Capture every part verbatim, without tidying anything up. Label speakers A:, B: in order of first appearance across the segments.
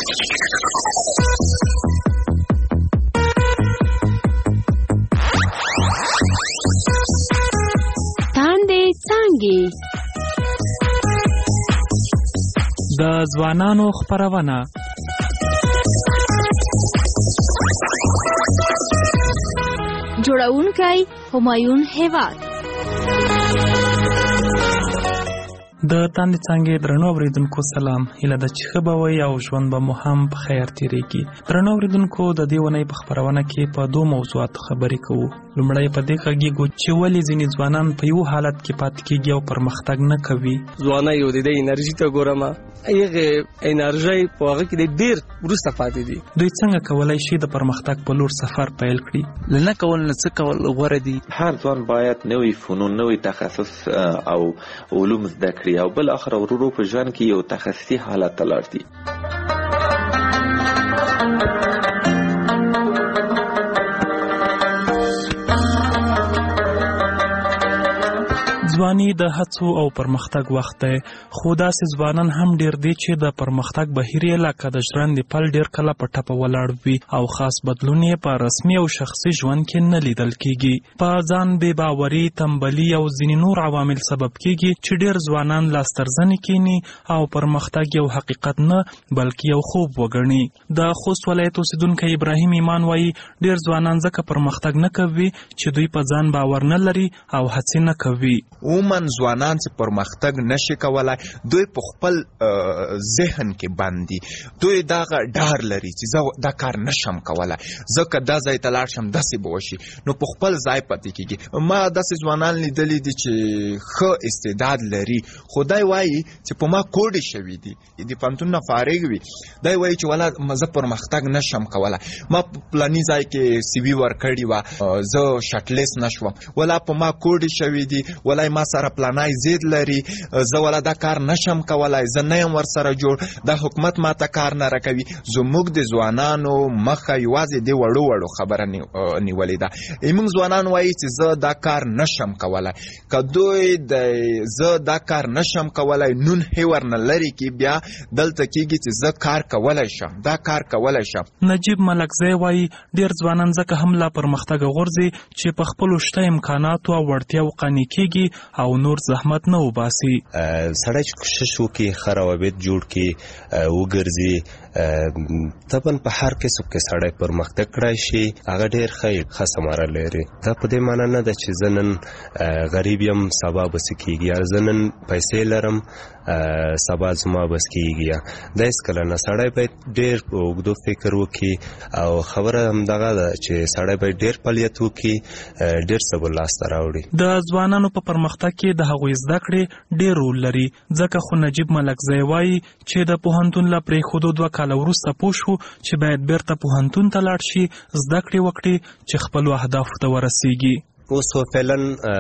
A: تاندې څانګې
B: د ځوانانو خپرونه
A: جوړونکی همایون هیواد.
B: د تاندې څانګې درنو اورېدونکو سلام. هیله ده چې ښه به وئ او ژوند به مو هم په خیر تېرېږي. درنو اورېدونکو د دې اونۍ په خپرونه کې په دوو موضوعاتو خبرې کوو. لومړی په دې غږیږو چې ولې ځینې ځوانان په یو حالت کې پاتې کېږي او پرمختګ نه کوي.
C: ځوانۍ یو د دې انرژي ته ګورم، هغه انرژي په هغه کې ډېر وروسته پاتې دي.
B: دوی څنګه کولی شي د پرمختګ په لور سفر پیل کړي؟
D: له نه کول نه څه کول غوره دي.
E: هر ځوان باید نوې فنون، نوې تخصص او علوم زده کړي او بل اخر ورو په ژوند کې یو تخصصي حالت ته لاړ دي.
B: ځواني د هڅو او پرمختګ وخت دی، خو داسې ځوانان هم ډېر دي چې د پرمختګ بهیر یې لکه د ژرندې پل ډېر کله په ټپه ولاړ وي او خاص بدلون یې په رسمي او شخصي ژوند کې نه لیدل کېږي. په ځان بې باوري، تنبلي او ځینې نور عوامل سبب کېږي چې ډېر ځوانان لاسترزنې کیني او پرمختګ یو حقیقت نه بلکې یو خوب وګڼي. د خوست ولایت اوسېدونکی ابراهیم ایمان وایي ډېر ځوانان ځکه پرمختګ نه کوي چې دوی په ځان باور نه لري او هڅې نه کوي.
F: عموما ځوانان چې پرمختګ نشي کولای، دوی په خپل ذهن کې باندې دوی دا ډار لري چې زه دا کار نشم کولای، ځکه دا ځای ته لاړ شم داسې به وشي، نو په خپل ځای پاتې کېږي. ما داسې ځوانان لیدلي دي چې ښه استعداد لري، خو دی وایي چې په ما کوډې شوي دي، د پوهنتون نه فارغ وي، دی وایي چې ولا زه پرمختګ نشم کولای، ما په پلاني ځای کې سی وي ورکړې وه، زه شټلیست نشوم، ولا په ما کوډې شوي دي، ولا ما سره پلانای زید لري، زه ولا دا کار نشم کولای، زه نه یم ورسره جوړ، دا حکومت ما ته کار نه راکوي. زموږ د ځوانانو مخه یوازې د وړو وړو خبره نیولې ده. موږ ځوانان وایي چې زه دا کار نشم کولای، که دوی د زه دا کار نشم کولای نون هیور نه لري کې بیا دلته کېږي چې زه کار کولی شم، دا کار کولی شم.
B: نجیب ملکزی وایي ډېر ځوانان ځکه هم لا پرمختګ غورځي چې په خپلو شته امکاناتو او وړتیاو قانع کېږي او نور زحمت نه وباسي.
G: سړی چې کوشش وکړي، ښه روابط جوړ کړي، وګرځي، طبعا په هر کسب کې سړی پرمختګ کړی شي، هغه ډېر ښه ښه ثمره لري. دا په دې معنی نه ده چې زه نن غریب یم سبا به څه کېږي، یا زه نن پیسې لرم سبا زما بس کېږي. دا هېڅکله نه، سړی باید ډېر په اوږدو فکر وکړي او خبره همدغه ده چې سړی باید ډېر فعالیت وکړي، ډېر څه به لاسته راوړي.
B: د ځوانانو په پرمختګ کې د هغوی زده کړې ډېر رول لري، ځکه خو نجیب ملکزی وایي چې د پوهنتون له پرېښودو دوه کاله وروسته پوه شو چې باید بیرته پوهنتون ته لاړ شي، زده کړې وکړي چې خپلو اهدافو ته ورسیږي.
G: اوس فعلا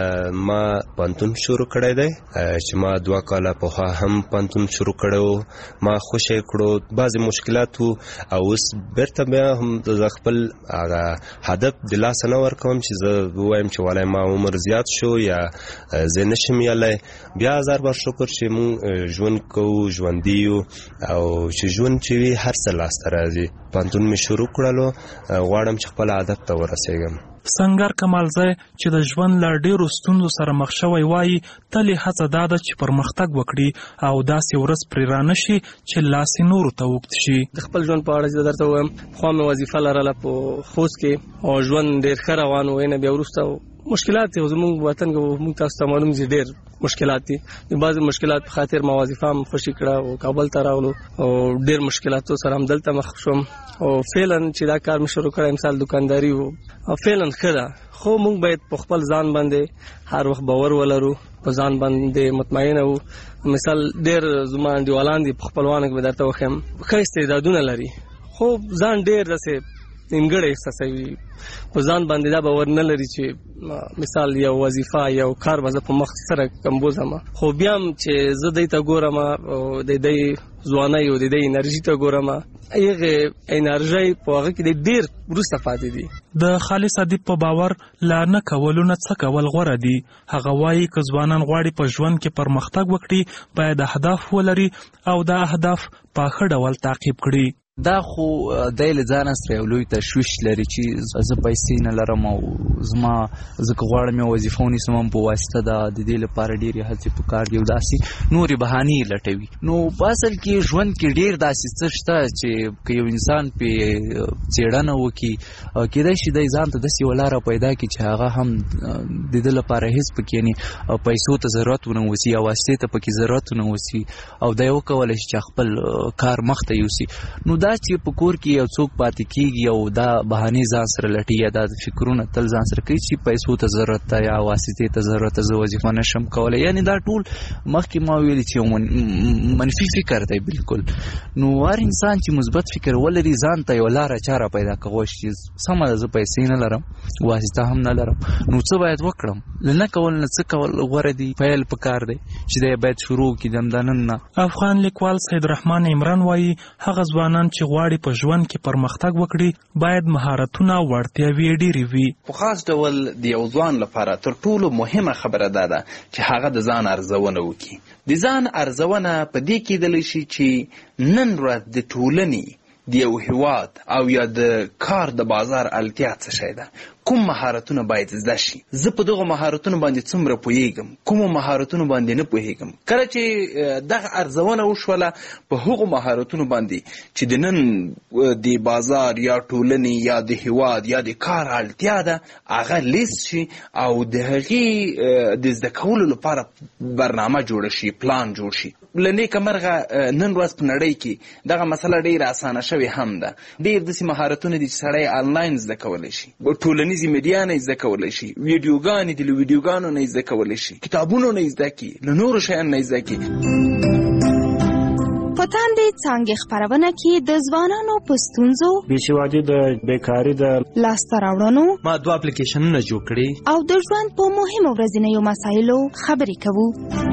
G: ما پوهنتون شروع کړی دی چې ما دوه کاله پخوا هم پوهنتون شروع کړی و، ما خوشی کړو، بعضې مشکلات و او اوس بیرته بیا هم زه خپل هغه هدف د لاسه نه ورکوم چې زه ووایم چې والای ما عمر زیات شو یا زه نشم یلی. بیا هزار بار شکر چې مونږ ژوند کوو، ژوندي یو او چې ژوند چې وي هر څه لاسته راځي. پوهنتون مې شروع کړلو، غواړم چې خپل هدف ته ورسېږم.
B: سنگر کمالزی چې د ژوند له ډېرو ستونزو سره مخ شوی وایي تل یې هڅه دا ده چې پرمختګ وکړي او داسې ورځ پرې رانه شي چې لاس یې نورو ته اوږد شي.
C: د خپل ژوند په اړه چې درته ووایم، پخوا مې وظیفه لرله په خوست کې او ژوند ډېر ښه روان و، نه بیا وروسته مشکلات دي. زموږ وطن کې موږ تاسو ته معلوم دي ډېر مشکلات دي. د بعضې مشکلات په خاطر ما وظیفه هم خوشي کړه او کابل ته راغلو او ډېر مشکلاتو سره هم دلته مخ شوم او فعلا چې دا کار مې شروع کړی مثال دکانداري و او فعلا ښه ده، خو موږ باید په خپل ځان باندې هر وخت باور ولرو، په ځان باندې مطمئنه وو. مثال ډېر زما انډیوالان دي په خپلوانو کې به درته وښیم ښه استعدادونه لري، خو ځان ډېر داسې نیمګړی احساسوي، په ځان باندې دا باور نه لري چې مثال یو وظیفه یو کار به زه په مخ سره کمبوزم. خو بیا هم چې زه دی ته ګورم او د دی ځوانۍ او د دی انرژي ته ګورم، هغه انرژي په هغه کې ډېر وروسته پاتې دي.
B: د خالص ادیب په باور لا نه کولو نه څه کول غوره دي. هغه وایي که ځوانان غواړي په ژوند کې پرمختګ وکړي باید اهداف ولري او دا اهداف په ښه ډول تعقیب کړي.
D: دا خو دی له ځانه سره یو لوی تشویش لري چې زه پیسې نه لرم او زما زه که غواړم یو وظیفه ونیسم هم په واسطه ده د دې لپاره ډېرې هڅې پکار دي او داسې نورې بهانې لټوي. نو په اصل کې ژوند کې ډېر داسې څه شته چې که یو انسان پې څېړنه وکړي کېدای شي دی ځان ته داسې یوه لاره پیدا کړي چې هغه هم د ده لپاره هېڅ پکې یعنې پیسو ته ضرورت ونه اوسي یا واسطې ته پکې ضرورت ونه اوسي او دی وکولی شي چې خپل کار مخته یوسي. نو دا چې په کور کې یو څوک پاتې کېږي او دا بهانې ځان سره لټي یا دا فکرونه تل ځان سره کوي چې پیسو ته ضرورت ده یا واسطې ته ضرورت ده، زه وظیفه نشم کولی، یعنې دا ټول مخکې ما ویلي چې یو منفي فکر دی بالکل. نو هر انسان چې مثبت فکر ولري ځان ته یوه لاره چاره پیدا کولی شي سمه ده زه پیسې نه لرم واسطه هم نه لرم نو څه باید وکړم؟ له نه کول نه څه کول غوره دي، پیل پکار دی چې دی باید شروع کړي د همدا نن نه.
B: افغان لیکوال سید رحمان عمران وایي هغه ځوانان چې غواړي په ژوند کې پرمختګ وکړي باید مهارتونه او وړتیاوې ډېرې وي.
H: په خاص ډول د یو ځوان لپاره تر ټولو مهمه خبره دا ده چې هغه د ځان ارزونه وکړي. د ځان ارزونه په دې کېدلی شي چې نن ورځ د ټولنې د یو هیواد او یا د کار د بازار اړتیا څه شی ده، کوم مهارتونه باید زده شي، زه په دغه مهارتونو باندې څومره پوهیږم، کومو مهارتونو باندې نه پوهیږم. کله چې دغه ارزونه وشوله په هغو مهارتونو باندې چې د نن د بازار یا ټولنې یا د هیواد یا د کار اړتیا ده هغه لیست شي او د هغې د زده کولو لپاره برنامه جوړه شي، پلان جوړ شي. له نیکه مرغه نن ورځ په نړۍ کې دغه مسله ډېره اسانه شوې هم ده. ډېر داسې مهارتونه دي چې سړی آنلاین زده کولی شي، ټولنیزې میډیا نه یې زده کولی شي، ویډیوګانې دي له ویډیوګانو نه یې زده کولی شي، کتابونو نه یې زده کړي، له نورو شیانو نه یې زده کړي.
A: په تاندې څانګې خپرونه کې د ځوانانو په ستونزو،
I: بېسوادي د بیکاري د
A: لاسته راوړنو،
D: ما دوه اپلیکیشنونه جوړ کړي
A: او د ژوند په مهمو ورځنیو مسایلو خبرې کوو.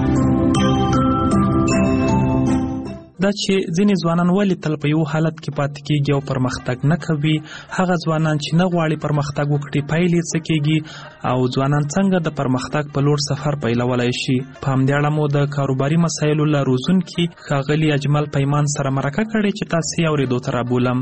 B: دا چې ځینې ځوانان ولې تل په یو حالت کې پاتې کېږي او پرمختګ نه کوي، هغه ځوانان چې نه غواړي پرمختګ وکړي پایلې څه کېږي او ځوانان څنګه د پرمختګ په لور سفر پیلولی شي. په همدې اړه مو د کاروباري مسایلو له روزونکي ښاغلي اجمل پیمان سره مرکه کړې چې تاسې یې اورېدو ته رابولم.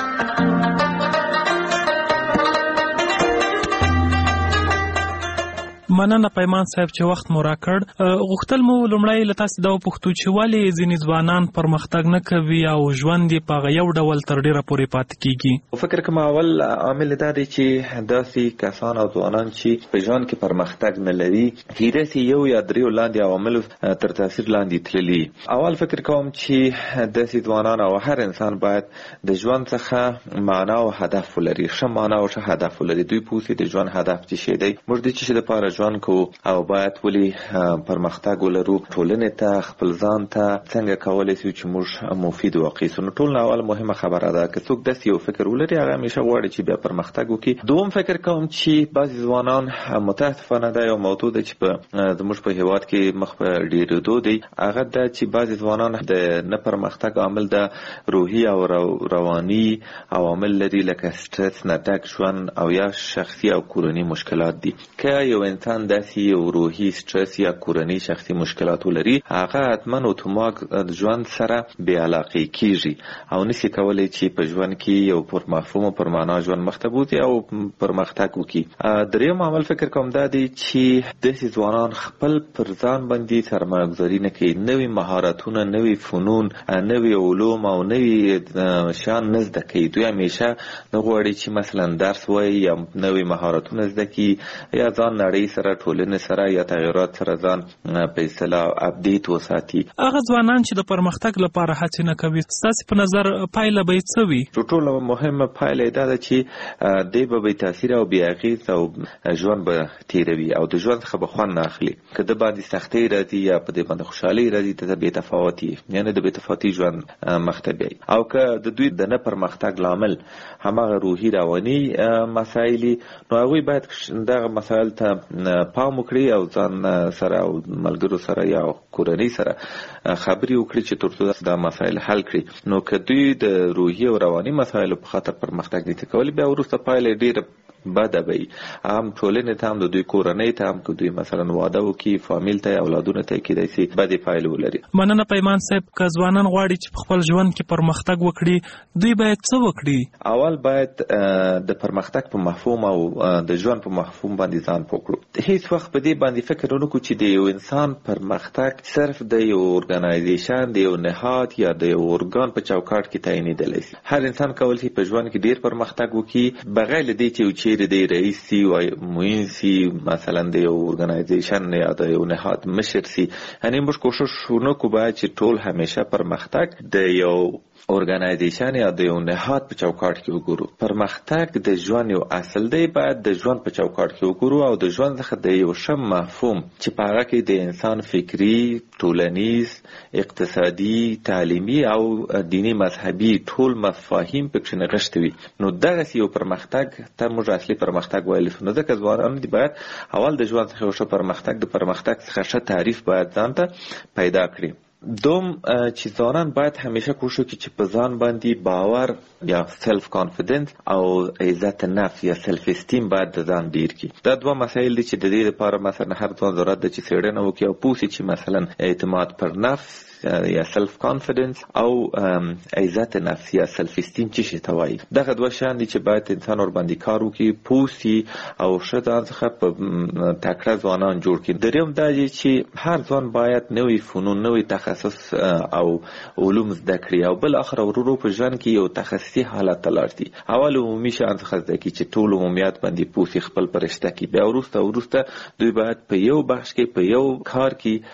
B: مننه پیمان صاحب چې وخت مو راکړ. غوښتل مو لومړی له تاسې دا وپوښتو چې ولې ځینې ځوانان پرمختګ نه کوي او ژوند یې په هغه یو ډول تر ډېره پورې پاتې کېږي؟
E: فکر کوم اول عامل دا دی چې داسې کسان او ځوانان چې په ژوند کې پرمختګ نه لري هیرسې یو یا دریو لاندې عواملو تر تاثیر لاندې تللي. اول فکر کوم چې داسې ځوانان او هر انسان باید د ژوند څخه معنا او هدف ولري، ښه معنا او ښه هدف ولري. دوی پوهېږي د ژوند هدف څه شی دی، موږ د څه شي دپاره ژوند کوو او باید ولې پرمختګ ولرو، ټولنې ته خپل ځان ته څنګه کولی شو چې موږ مفید واقع سو. نو ټول نه اول مهمه خبره ده که څوک داسې یو فکر ولري هغه همیشه غواړي چې بیا پرمختګ وکړي. دوم فکر کوم چې بعضې ځوانان متاسفانه دا یو موضوع ده چې په زموږ په هېواد کې مخ په ډېرېدو دی، هغه ده چې بعضې ځوانان د نه پرمختګ عامل د روحي او رواني عوامل لري لکه سټرس نه ډک ژوند او یا شخصي او کورني مشکلات دي. که یو انسان داسې یو روحي سټرس یا کورني شخصي مشکلات ولري هغه حتما اتومات ژوند سره بې علاقې کېږي او نشي کولی چې په ژوند کې یو پر مفهوم او پر معنا ژوند مخته بوځي او پرمختګ وکړي. دریم عامل فکر کوم دا دی چې داسې ځوانان خپل پر ځان باندې سرمایه‌ګذاري نه کوي، نوي مهارتونه، نوي فنون، نوي علوم او نوي شیان نه زده کوي. دوی همیشه نه غواړي چې مثلا درس وایي یا نوي مهارتونه زده کړي یا ځان نړۍ سره ټولنې سره یا تغیرات سره ځان په اصطلاح اپډیټ وساتي.
B: هغه ځوانان چې د پرمختګ لپاره هڅې نه کوي ستاسې په نظر پایله به یې څه وي؟
E: تر ټولو مهمه پایله یې دا ده چې دی به بې تاثیره او بې اغېز او ژوند به تېروي او د ژوند څخه به خوند نه اخلي. که د باندې سختۍ راځي یا په دې باندې خوشحالۍ راځي ته بې تفاوتي یعنې د بې تفاوتي ژوند مخته بیایي. او که د دوی د نه پرمختګ لامل هماغه روحي رواني مسایل نو هغوی باید دغه مسایل ته پام وکړي او ځان سره او ملګرو سره یا کورنۍ سره خبرې وکړي چې تر څو دا مسایل حل کړي. نو که دوی د روحي او رواني مسایلو په خاطر پرمختګ نشي کولی بیا وروسته پایله ډېره بده وي هم ټولنې ته هم د دوی کورنۍ ته هم که دوی مثلا واده وکړي فامیل ته اولادونه ته کېدای شي بدې پایلې ولري.
B: مننه پیمان صاحب. که ځوانان غواړي چې په خپل ژوند کې پرمختګ وکړي دوی باید څه وکړي؟
E: اول باید د پرمختګ په مفهوم او د ژوند په مفهوم باندې ځان پوه کړو. هیڅ وخت په دې باندې فکر ونه کړو چې د یو انسان پرمختګ صرف د یو ارګنایزیشن د یو نهاد یا د یو ارګان په چوکاټ کې تعینېدلی شي. هر انسان کولی شي په ژوند کې ډیر پرمختګ وکړي بغیر له دې چې یو چیرې د رئیس سي او معین سي مثلا د یو ارګنایزیشن یا د یو نهاد مشر سي. یعنی موږ کوشش ونکړو باید چې ټول همیشه پرمختګ د یو ارګنایزیشن یا د یو نهاد په چوکاټ کې وګورو. پرمختګ د ژوند یو اصل دی، باید د ژوند په چوکاټ کې وګورو او د ژوند څخه د یو ښه مفهوم چې په هغه کې د انسان فکري، ټولنیز، اقتصادي، تعلیمي او دینی مذهبي ټول مفاهیم پکې نغښتي وي. نو دغسې یو پرمختګ ته موږ اصلي پرمختګ ویلی شو. نو ځکه ځوانان دي باید اول د ژوند څخه یو ښه پرمختګ د پرمختګ څخه ښه تعریف باید ځان ته پیدا کړي. دوم چې ځوانان باید همیشه کوشش وکړي چې په ځان باندې باور یا سلف کانفیډنس او عزت نفس یا سلف استیم باید د ځان ډیر کړي. دا دوه مسایل دي چې د دې لپاره مثلا هر ځوان ضرورت ده چې څېړنه وکړي او پوه شي چې مثلا اعتماد پر نفس یا سلف کانفیډنس او عزت نفس یا سلف استیم څه شي ته وایي. دغه دوه شیان دي چې باید انسان ور باندې کار وکړي، پوه شي او ښه ځان څخه په تکړه ځوانان جوړ کړي. درېیم دا دی چې هر ځوان باید نوي فنون، نوي تخصص او علوم زده کړي او بل اخر ورو په ژوند کې یو تخصصي حالت ته لاړ شي. اول عمومي شیان څخه زده کړي چې ټول عمومیات باندې پوه شي، خپل په رشته کې. بیا وروسته وروسته دوی باید په یو بخش کې په یو کار کې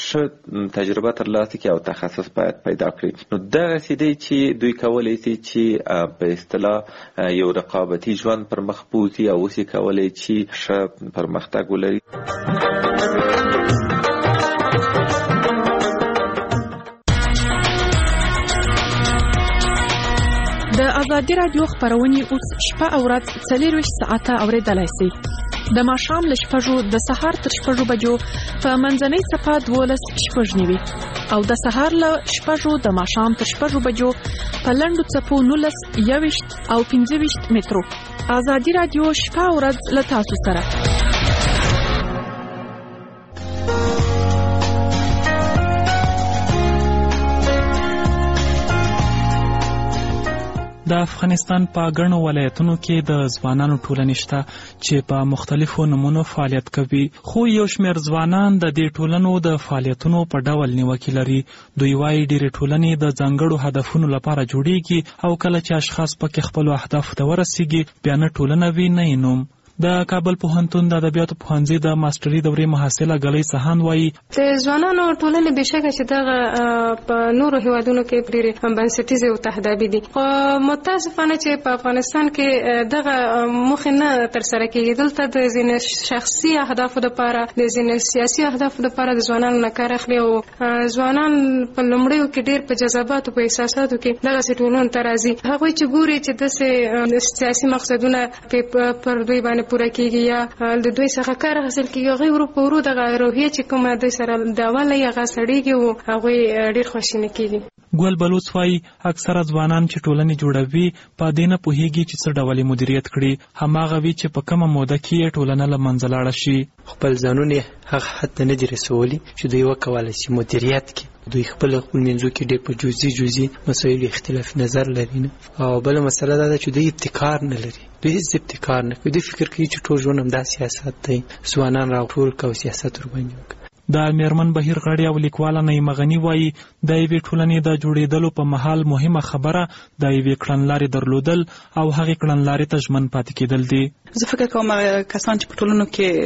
E: ښه تجربه ترلاسه کړي او تخصص باید پیدا کړي. نو دغسې دی چې دوی کولی شي چې په اصطلاح یو رقابتي ژوند پر مخ بوځي او اوس یې کولی چې ښه پرمختګ ولري.
J: د ازادي راډیو خپرونې اوس شپه او ورځ څلورویشت ساعته اورېدلی شئ. د ماښام له شپږو د سهار تر شپږو بجو په منځنۍ څپه دولس شپږ نوي او د سهار له شپږو د ماښام تر شپږو بجو په لنډو څپو نولس یوویشت او پنځه ویشت مترو. ازادي راډیو شپه او ورځ له تاسو سره.
B: د افغانستان په ګڼو ولایتونو کې د ځوانانو ټولنې شته چې په مختلفو نمونو فعالیت کوي، خو یو شمېر ځوانان د دې ټولنو د فعالیتونو په ډول نیوکې لري. دوی وایي ډېرې ټولنې د ځانګړو هدفونو لپاره جوړیږي او کله چې اشخاص پکې خپلو اهدافو ته ورسیږي بیا نه ټولنه وي نه یې نوم. د کابل پوهنتون د ادبیاتو پوهنځي د ماستري دورې محصله ګلۍ سهان وایي
K: د ځوانانو ټولنې بېشکه چې دغه په نورو هیوادونو کې ډېرې بنسټیزې او تهدابي دي، خو متاسفانه چې په افغانستان کې دغه موخې نه ترسره کېږي. دلته د ځینې شخصي اهدافو دپاره، د ځینې سیاسي اهدافو دپاره د ځوانانو نه کار اخلي او ځوانان په لومړیو کې ډېر په جذباتو، په احساساتو کې دغسې ټولنو ته راځي. هغوی چې ګوري چې داسې سیاسي مقصدونه پر دوی باندې پوره کېږي یا د دوی څخه کار حاصل کېږي، هغوی ورو په ورو دغه روحیه چې کومه دوی سره د اوله یې هغه سړېږي او هغوی ډېر خواشینه کېږي.
B: ګل بلوڅ وایي اکثره ځوانان چې ټولنې جوړوي په دې نه پوهېږي چې څه ډول یې مدیریت کړي، هماغه وي چې په کومه موده کې یې ټولنه له منځه لاړه شي.
L: خپل ځانونه هغه حد ته نه دي رسولي چې دوی وکولی شي مدیریت کړي. دوی خپل خپل منځو کې ډېر په جزئي جزئي مسایلو اختلاف نظر لري نه. او بله مسله دا ده چې دوی ابتکار نه لري، دوی هېڅ ابتکار نه کوي. دوی فکر کوي چې ټول ژوند همدا سیاست دی، ځوانان راټول کړه او سیاست ورباندې وکړه.
B: د میرمن بهیر غړي او لیکواله نعیمه غني وایي د یوې ټولنې د جوړېدلو په مهال مهمه خبره د یوې کړنلارې درلودل او هغې کړنلارې ته ژمن پاتې کېدل دي.
M: زه فکر کوم کسان چې په ټولنو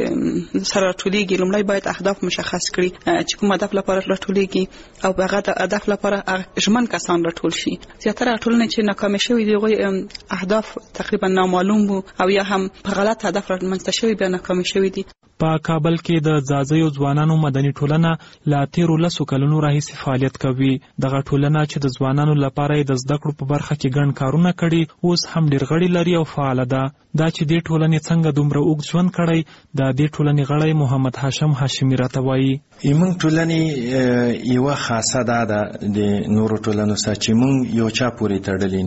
M: کې سره راټولېږي لومړی باید اهداف مشخص کړي چې کوم هدف لپاره راټولېږي او هغه د هدف لپاره ژمن کسان راټول شي. زیاتره ټولنې چې ناکامې شوي دي هغوی اهداف تقریبا نامعلوم وو او یا هم په غلط هدف رامنځته شوي بیا ناکامې شوي دي.
B: په کابل کې د ځاځیو ځوانانو مدني ټولنه لا تیرو لسو کلونو راهیسې فعالیت کوي. دغه ټولنه چې د ځوانانو لپاره یې د زده کړو په برخه کې ګڼ کارونه کړي اوس هم ډېر غړي لري او فعاله ده. دا چې دې ټولنې څنګه دومره اوږد ژوند کړی د دې ټولنې غړی محمد هاشم هاشمي راته وایي
N: موږ ټولنې یوه خاصه دا ده د نورو ټولنو سره چې موږ یو چا پورې تړلي نه یو.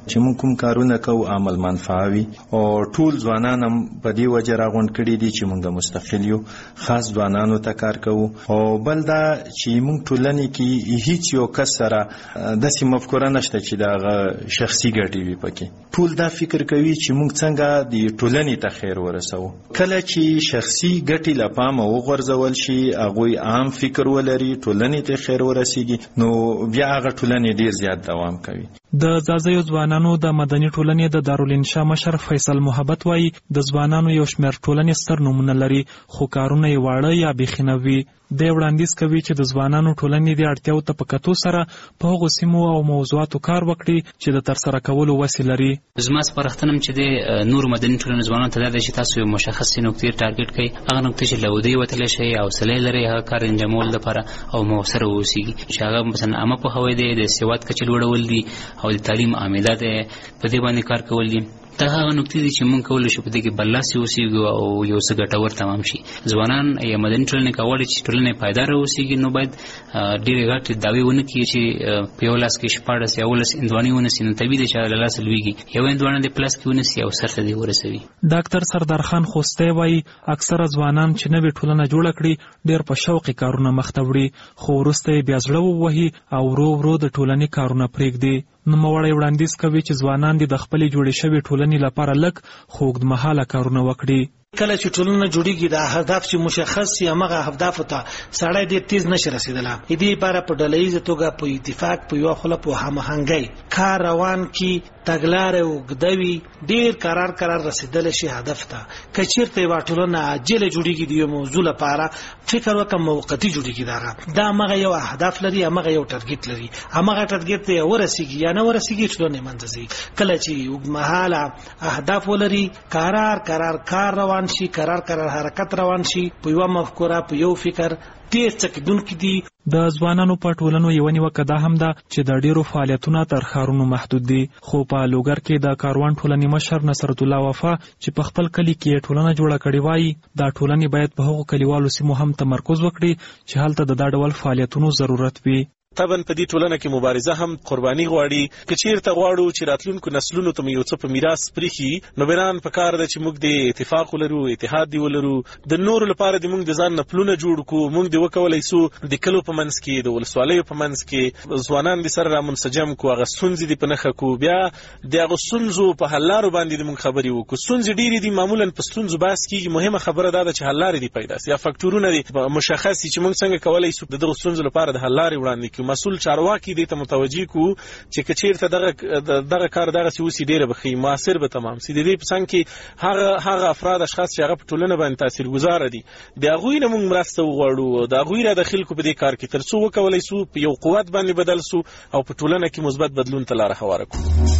N: چې موږ کوم کارونه کوو عمل منفعه وي او ټول ځوانان هم په دې وجه راغونډ کړي دي چې موږ مستقل یو، خاص ځوانانو ته کار کوو. او بل دا چې موږ ټولنې کې هیڅ یو کس سره داسې مفکوره نشته چې دا شخصي ګټې وي پکې. ټول دا فکر کوي چې موږ څنګه د ټولنې ته خیر ورسوو. کله چې شخصي ګټې له پامه وغورځول شي، هغوی عام فکر ولري، ټولنې ته خیر ورسیږي، نو بیا هغه ټولنې ډیر زیات دوام کوي.
B: د ځاځیو ځوانانو د مدني ټولنې د دارالانشا مشر فیصل محبت وایي د ځوانانو یو شمېر ټولنې ستر نومونه لري، خو کارونه یې واړه یا بیخي نه وي. دی وړاندیز کوي چې د ځوانانو ټولنې د اړتیاو ته په کتو سره په هغو سیمو او موضوعاتو کار وکړي چې د ترسره کولو وسې لري.
O: زما سپارښتنه چې د نورو مدني ټولنې ځوانانو ته دا ده چې تاسو یو مشخصې نقطې ټارګټ کړئ، هغه نقطې چې له ودې وتلی شئ، حوصله لرئ هغه کار انجامولو لپاره او مؤثره واوسیږي، چې هغه مثلا عامه پوهاوی دی، د سواد کچې لوړول دي او د تعلیم عامله دی، په دې باندې کار کول دي. دا هغه نقطې دي چې موږ کولی شو په دې کې برلاسي اوسېږو او یو څه ګټور تمام شي. ځوانان یا مدني ټولنې که غواړي چې ټولنه پایداره اوسېږي، نو باید ډېرې غټې دعوې ونه کړي چې په یو لاس کې شپاړس یا اوولس هندوانې ونیسي، نو طبیعي دی چې له لاسه لوېږي. یو هندوانه دې په لاس کې ونیسي او سر ته دې ورسوي.
B: ډاکټر سردار خان خوستی وایي اکثره ځوانان چې نوې ټولنه جوړه کړي ډېر په شوقي کارونه مخ ته وړي، خو وروسته یې بیا زړه ووهي او ورو ورو د ټولنې کارونه پرېږدي. نوموړی وړاندیز کوي چې ځوانان دې د خپلې جوړې شوې ټولنې لپاره لږ خو اوږدمهاله کارونه وکړي.
P: کله چې ټولنه جوړیږي د هدف چې مشخص شي، هغه هدف ته سړی ډېر تیز نشي رسیدلی. دې لپاره په ډلهییزه توګه په اتفاق په یوه خوله په هماهنګۍ کار روان کړي، تګلارې اوږده وي، ډېر قرار قرار رسیدلی شي هدف ته. که چېرته یوه ټولنه عاجله جوړیږي د یو موضوع لپاره، فکر وکړه موقتي جوړیږي، دغه دا همغه یو هدف لري، همغه یو ټارګټ لري، همغه ټارګټ ته ورسیږي یا نه ورسیږي، ټولنې منځ ځي. کله چې اوږدمهاله اهداف ولري، قرار قرار کار روان شي، قرار قرار حرکت روان شي، په یو مفکوره په یو فکر ډېر څه کېدونکي دي.
B: د ځوانانو په ټولنو یوه نیوکه دا هم ده چې د ډېرو فعالیتونه تر ښارونو محدود دي. خو په لوګر کې د کاروان ټولنې مشر نصرت الله وفا چې په خپل کلي کې ټولنه جوړه کړې وایي، دا ټولنې باید په هغو کلیوالو سیمو هم تمرکز وکړي چې هلته د دا ډول فعالیتونو ضرورت وي.
Q: طبعا په دې ټولنه کې مبارزه هم قرباني غواړي. که چیرته غواړو چې راتلونکو نسلونو ته یو څه په میراث پریښي، نو بران په کار ده چې موږ د اتفاق ولرو، اتحاد دی ولرو. د نورو لپاره د موږ د ځان نه پلونه جوړ کړو، موږ د وکولای سو د کلو په منځ کې، د ولسوالیو په منځ کې ځوانان د سره را منسجم کو، هغه ستونزې دي په نښه کو، بیا د هغه ستونزو په حل لارو باندې موږ خبرې وکړو. ستونزې ډېرې دي، معمولا په ستونزو بحث کېږي، مهمه خبره دا ده چې حل لارې دي پیدا سي، یا فکټورونه دي مشخص چې موږ څنګه کولای سو د دغو ستونزو لپاره د حل لارې وړاندې کړو. مسؤل چارواکي دې ته متوجي کو چې که چیرته دغه دغه کار دغه سی اوسې ډېره به ښه موثر به تمام سي. د دې په څنګ کې هغه هغه افراد اشخاص چې هغه په ټولنه باندې تاثیرګذاره دي، د هغوی نه موږ مرسته وغواړو، د هغوی را داخل کو په دې کار کې، تر څو وکولای سو په یو قوت باندې بدل سو او په ټولنه کې مثبت بدلون ته لاره هواره کړو.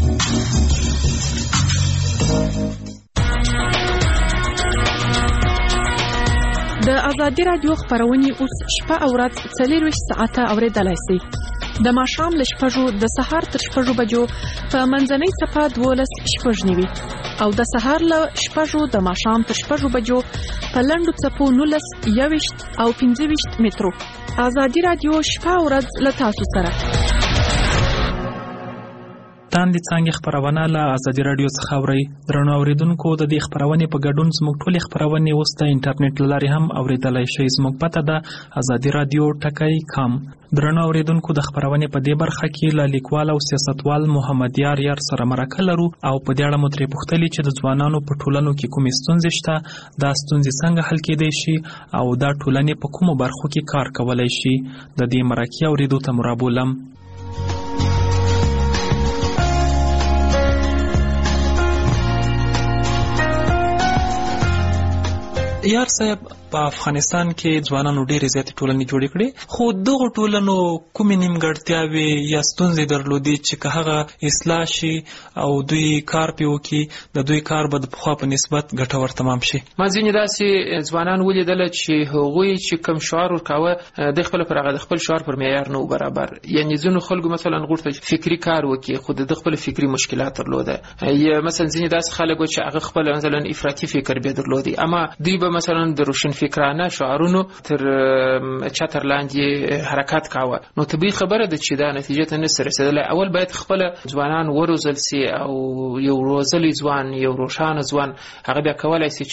J: د ازادي راډیو خبرونه اوس شپه او ورځ څلورویشت ساعته اورېدلای شئ. د ماښام له شپږو د سهار تر شپږو بجو په منځنۍ صفحه دولس شپږ نوي او د سهار له شپږو د ماښام تر شپږو بجو په لنډو څپو نولس یوویشت او پنځه ویشت مترو. ازادي راډیو شپه او ورځ له تاسو سره.
B: تاندې څانګې خپرونه له ازادي راډیو څخه اورئ. درنو اورېدونکو، د دې خپرونې په ګډون زموږ ټولې خپرونې اوس د انټرنیټ له لارې هم اورېدلی شئ. زموږ پته ده ازادي راډیو ټکی کام. درنو اورېدونکو، د خپرونې په دې برخه کې له لیکوال او سیاستوال محمد یار یار سره مرکه لرو او په دې اړه مو ترې پوښتلي چې د ځوانانو په ټولنو کې کومې ستونزې شته، دا ستونزې څنګه حل کېدی شي او دا ټولنې په کومو برخو کې کار کولی شي. د دې مرکې اورېدو ته مو رابولم. یار صاحب، په افغانستان کې ځوانانو ډېرې زیاتې ټولنې جوړې کړې، خو دغو ټولنو کومې نیمګړتیاوې یا ستونزې درلودې چې که هغه اصلاح شي او دوی کار پرې وکړي، د دوی کار به د پخوا په نسبت ګټور تمام شي.
R: ما ځینې داسې ځوانان ولیدله چې هغوی چې کوم شعار ورکاوه د خپل پر هغه د خپل شعار پر معیار نه و برابر. یعنې ځینو خلکو مثلا غوښتل فکري کار وکړي، خو د خپل فکري مشکلات درلوده. یا مثلا ځینې داسې خلک و چې هغه خپل مثلا افراطي فکر به درلودي، اما دوی به مثلا د روشن فکرانه شعارونو تر چتر لاندې حرکت کاوه. نو طبیعي خبره ده چې دا نتیجه ته نشي رسیدلی. اول باید خپل ځوانان وروزل سي او یو روزلی ځوان یو روښانه ځوان هغه بیا کولای شي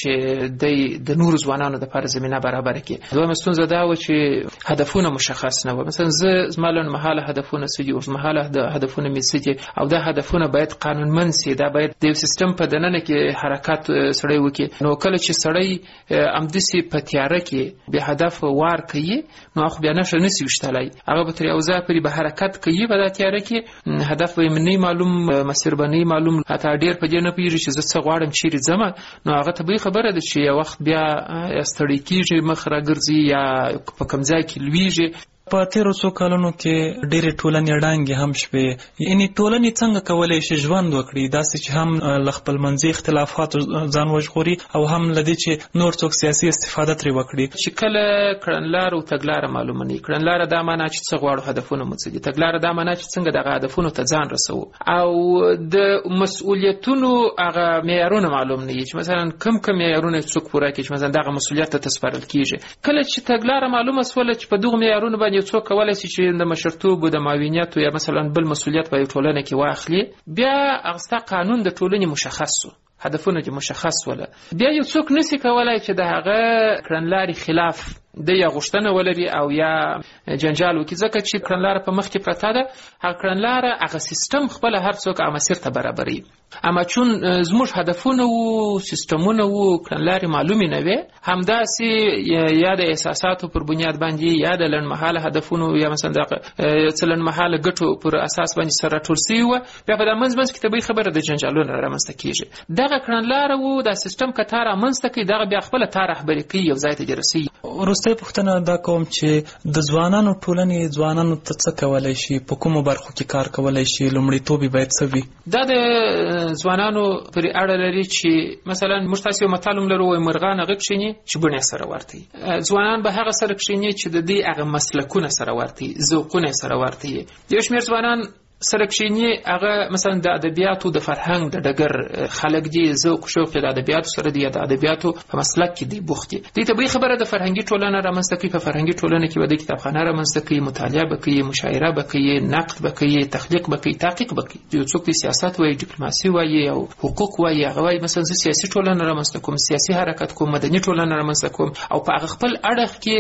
R: چې د نور ځوانانو لپاره زمينه برابر کړي. دویمه ستونزه دا و چې هدفونه مشخص نه و. مثلا زه زما لنډمهاله هدفونه څه دي، اوږدمهاله هدفونه مې څه دي، او دا هدفونه باید قانونمند سي. دا باید د یو سیستم په دننه کې حرکت سړی وکړي. نو کله چې سړی امدسي په تیاره کې به هدف وار کوي نو خو بیا نشه نسی وشتلای. هغه به تر یو ځای پورې به حرکت کوي په تیاره کې، هدف به نه معلوم، مسیر به نه معلوم، حتی ډیر په دې نه پیږي چې زه څه غواړم چیرې ځم. نو هغه طبیعي خبره ده چې یو وخت بیا ستړی کیږي، مخ راګرځي یا په کوم ځای کې لویږي.
B: په تیرو څو کلونو کې ډېرې ټولنې ړانګې هم شوې. یعنې ټولنې څنګه کولی شي ژوند وکړي داسې چې هم له خپلمنځي اختلافاتو ځان وژغوري او هم له دې چې نور څوک سیاسي استفاده ترې وکړي.
R: چې کله کړنلاره او تګلاره معلومه نه وي، کړنلاره دا معنا چې څه غواړو، هدفونه مو څه دي، تګلاره دا معنا چې څنګه دغه هدفونو ته ځان رسوو، او د مسؤلیتونو هغه معیارونه معلوم نه وي چې مثلا کم کم معیارونه څوک پوره کړي چې مثلا دغه مسؤلیت ته سپارل کېږي. کله چې تګلاره معلومه شوله چې په دغو معیارونو باندې څوک کولای شي چې د مشرتوب او د معاونیت یا مثلا بل مسؤلیت په ټولنه کې واخلي، بیا هغه قانون د ټولنې مشخص شو، هدفونه چې مشخص وله، بیا یو څوک نسی کولای چې د هغه کړنلارې خلاف د یا غوښتنه ولري او یا جنجال وکړي. ځکه چې کړنلاره په مخ کې پرته ده، هغه کړنلاره هغه سیستم خپل هر څوک هغه مسیر ته برابري. اما چون زموږ هدفونه وو، سیستمونه وو، کړنلارې معلومې نه وي، همداسې یا د احساساتو پر بنیاد باندې یا د لنډمهاله هدفونو یا مثلا د څه لنډمهاله ګټو پر اساس باندې سره راټول سوي وه، بیا په دا منځ منځ کې طبیعي خبره د جنجالونه رامنځته کېږي. دغه کړنلاره وو، دا سیستم که تا رامنځته کړي، دغه بیا خپله تا رهبري کوي، یو ځای ته دې رسوي.
B: وروستۍ پوښتنه دا کوم چې د ځوانانو ټولنې ځوانانو ته څه کولی شي، په کومو برخو کې کار کولی شي، لومړیتوب یې باید څه وي؟
R: دا د ځوانانو پرې اړه لري چې مثلا موږ تاسې یو متل هم لرو، وایي مرغان هغه کښېني چې بڼې سره ورته وي. ځوانان به هغه سره کښېني چې د دې هغه مسلکونه سره ورته وي، ذوقونه سره ورته وي. یو شمېر ځوانان سره کښېني هغه مثلا د ادبیاتو د فرهنګ د ډګر خلک دي، ذوق شوق د ادبیاتو سره دی، د ادبیاتو په مسلک کې دی بوخت دي. دې طبیعي خبره د فرهنګي ټولنه رامنځته کوي. په فرهنګي ټولنه کې به د کتابخانه رامنځته کوي، مطالعه به کوي، مشاعره به کوي، نقد به کوي، تخلیق به کوي، تحقیق به کوي. یو څوک د سیاست وایي، ډیپلوماسي وایي او حقوق وایي، هغه وایي مثلا زه سیاسي ټولنه رامنځته کوم، سیاسي حرکت کوم، مدني ټولنه رامنځته کوم، او په هغه خپل اړخ کې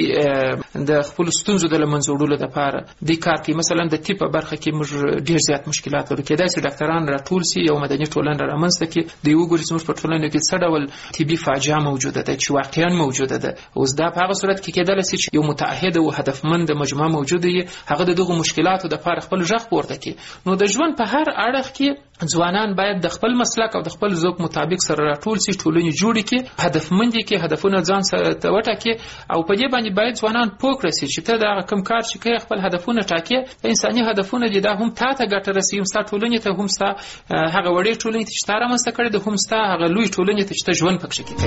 R: د خپل ستونزو د له منځه وړلو لپاره دې کار کوي. مثلا د طب په برخه کې موږ ډېر زیات مشکلات لرو، کېدای شي ډاکټران راټول سي، یو مدني ټولنه رامنځته کړي، دوی وګوري چې موږ په ټولنه کې څه ډول طبي فاجعه موجوده ده چې واقعا موجوده ده. اوس دا په هغه صورت کې کېدلی شي چې یو متعهد او هدفمند مجموعه موجوده وي، هغه د دغو مشکلاتو دپاره خپل غږ پورته کړي. نو د ژوند په هر اړخ کې ځوانان باید د خپل مسلک او د خپل ذوق مطابق سره راټول سي، ټولنې جوړې کړي، هدفمند کړي، هدفونه ځان سره وټاکي، او په دې باندې باید ځوانان پوه کړي چې ته دا کوم کار چې کوي خپل هدفونه ټاکي، انساني هدفونه دي، دا هم تا ته ګټه رسوي، هم ستا ټولنې ته، هم ستا هغه وړې ټولنې ته چې تا رامنځته کړې ده، هم ستا هغه لوی ټولنې ته چې ته ژوند پکښې کوې.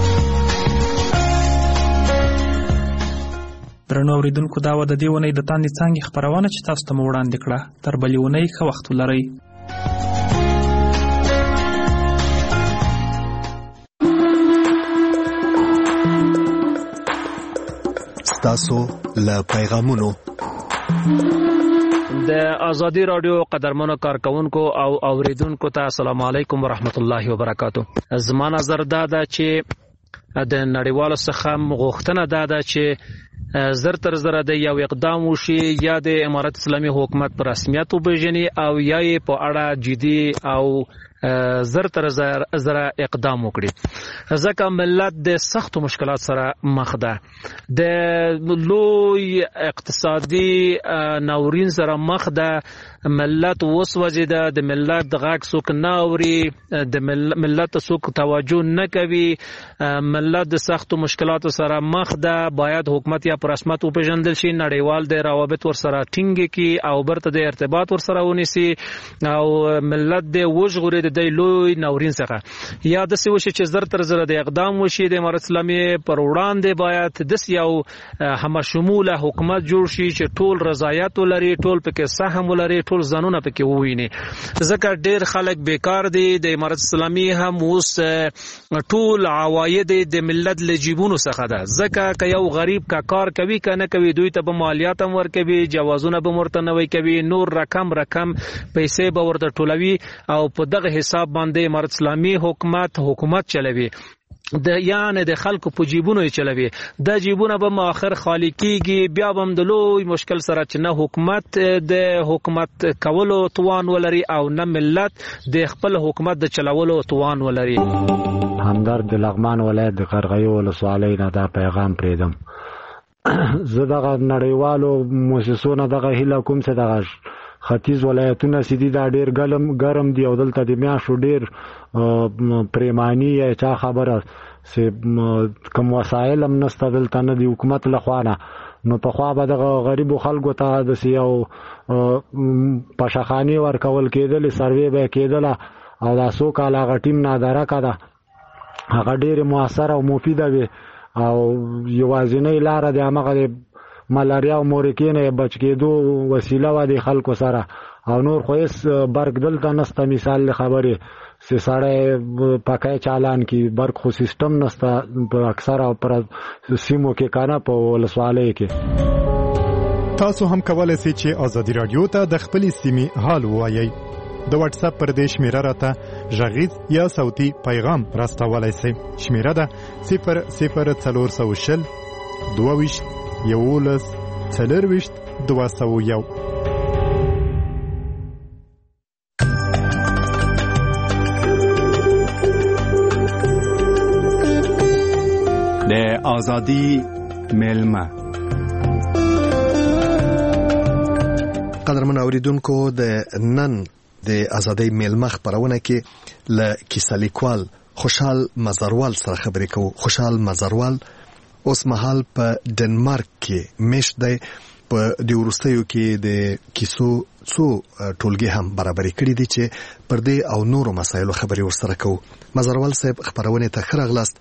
B: درنو اورېدونکو، دا وه د دې اونۍ د تاندې څانګې خپرونه چې تاسو ته مو وړاندې کړه. تر بلې اونۍ ښه وخت ولرئ.
S: ستاسو له پیغامونو
T: د ازادي رادیو قدرمنو کارکونکو او اوریدونکو ته السلام علیکم ورحمت الله وبرکاتو. زما نظر دا ده چې د نړیوالو څخه غوښتنه دا ده چې زر تر زر د یو اقدام وشي، یا د امارت اسلامي حکومت پر رسمیت وپېژني او یا یې په اړه جدي او زر تر زر اقدام وکړي، ځکه ملت د سختو مشکلات سره مخ ده. د لوی اقتصادي ناورین سره مخ ده، ملت وسوځېده، د ملت غږ څوک نه اوري، د ملت څوک توجه نه کوي، ملت د سختو مشکلاتو سره مخ ده. باید حکومت حیثیت یا په رسمیت وپېژندل شي، نړیوال د روابط ورسره ټینګ کړي او برته د ارتباط ورسره ونیسي او ملت د وژغوري د دی لوی ناورین څخه. یا داسې وشي چې زر تر زره د اقدام وشي د امارت اسلامي پر وړاندې باید داسې یو همشموله حکومت جوړ شي چې ټول رضایت ولري، ټول پکې سهم ولري، ټول ځانونه پکې وویني. ځکه ډېر خلک بیکار دي. د امارت اسلامي هم اوس ټول عواید د ملت له جیبونو څخه ده. ځکه که یو غریب کا کار کوي که نه کوي دوی ته به مالیات هم ورکوي، جوازونه به ورته نوی کوي، نور رقم رقم پیسې به ورته ټولوي او په دغه حساب باندې امارت اسلامي حکومت حکومت چلوي. د یعنی د خلکو په جیبونو یې چلوي. د جیبونه به ماخر خالی کیږي، بیا به هم د لوی مشکل سره چې نه حکومت د حکومت کولو توان ولري او نه ملت د خپل حکومت د چلولو توان ولري.
I: همدرد د لغمان ولایت د قرغیو ولسوالۍ نه دا پیغام پریدم. زه دغه نړیوالو مؤسسونو دغه هیله کوم چې دغه ختیځ ولایتونه سیدي دا ډیر ګرم ګرم دی او دلته د میاشو ډیر پریمانی یا چا خبره چې کوم وسایل هم نسته دلته نه دی حکومت لخوانه، نو په خوا به دغه غریبو خلکو ته داسې یو پشخانې ورکول کېدلې، سروې به یې کېدله او دا څو کاله هغه ټیم نادرکه ده، هغه ډېرې مؤثره او مفیده وي او یوازینۍ لاره د همغه د ملاریا او مورکې نه بچ کېدو وسیله وه د خلکو سره او نور خو هېڅ برق دلته نسته. مثال د خبرې چې سړی پکی چالان کي، برق خو سیسټم نسته په اکثره پر سیمو کې که نه په ولسوالیو کې.
B: تاسو هم کولی سئ چې ازادي راډیو ته د خپلې سیمې حال ووایئ. د واټس اپ پر دې شمیره راته غږیز یا صوتي پیغام راستولی سئ. شمیره ده صفر صفر څلور سوه شل دوه ویشت یولس څلرویشت دوه سوه یو.
S: د ازادي میلمه.
U: قدرمن اوریدونکو، د نن د ازادۍ میلمه خپرونه کې له کیسه لیکوال خوشحال مزروال سره خبرې کوو. خوشحال مزروال اوس مهال په ډنمارک کې میشت دی. په دې وروستیو کې د کیسو څو ټولګې هم برابرې کړي دي چې پر دې او نورو مسایلو خبرې ورسره کوو. مزروال صاحب خپرونې ته ښه راغلاست.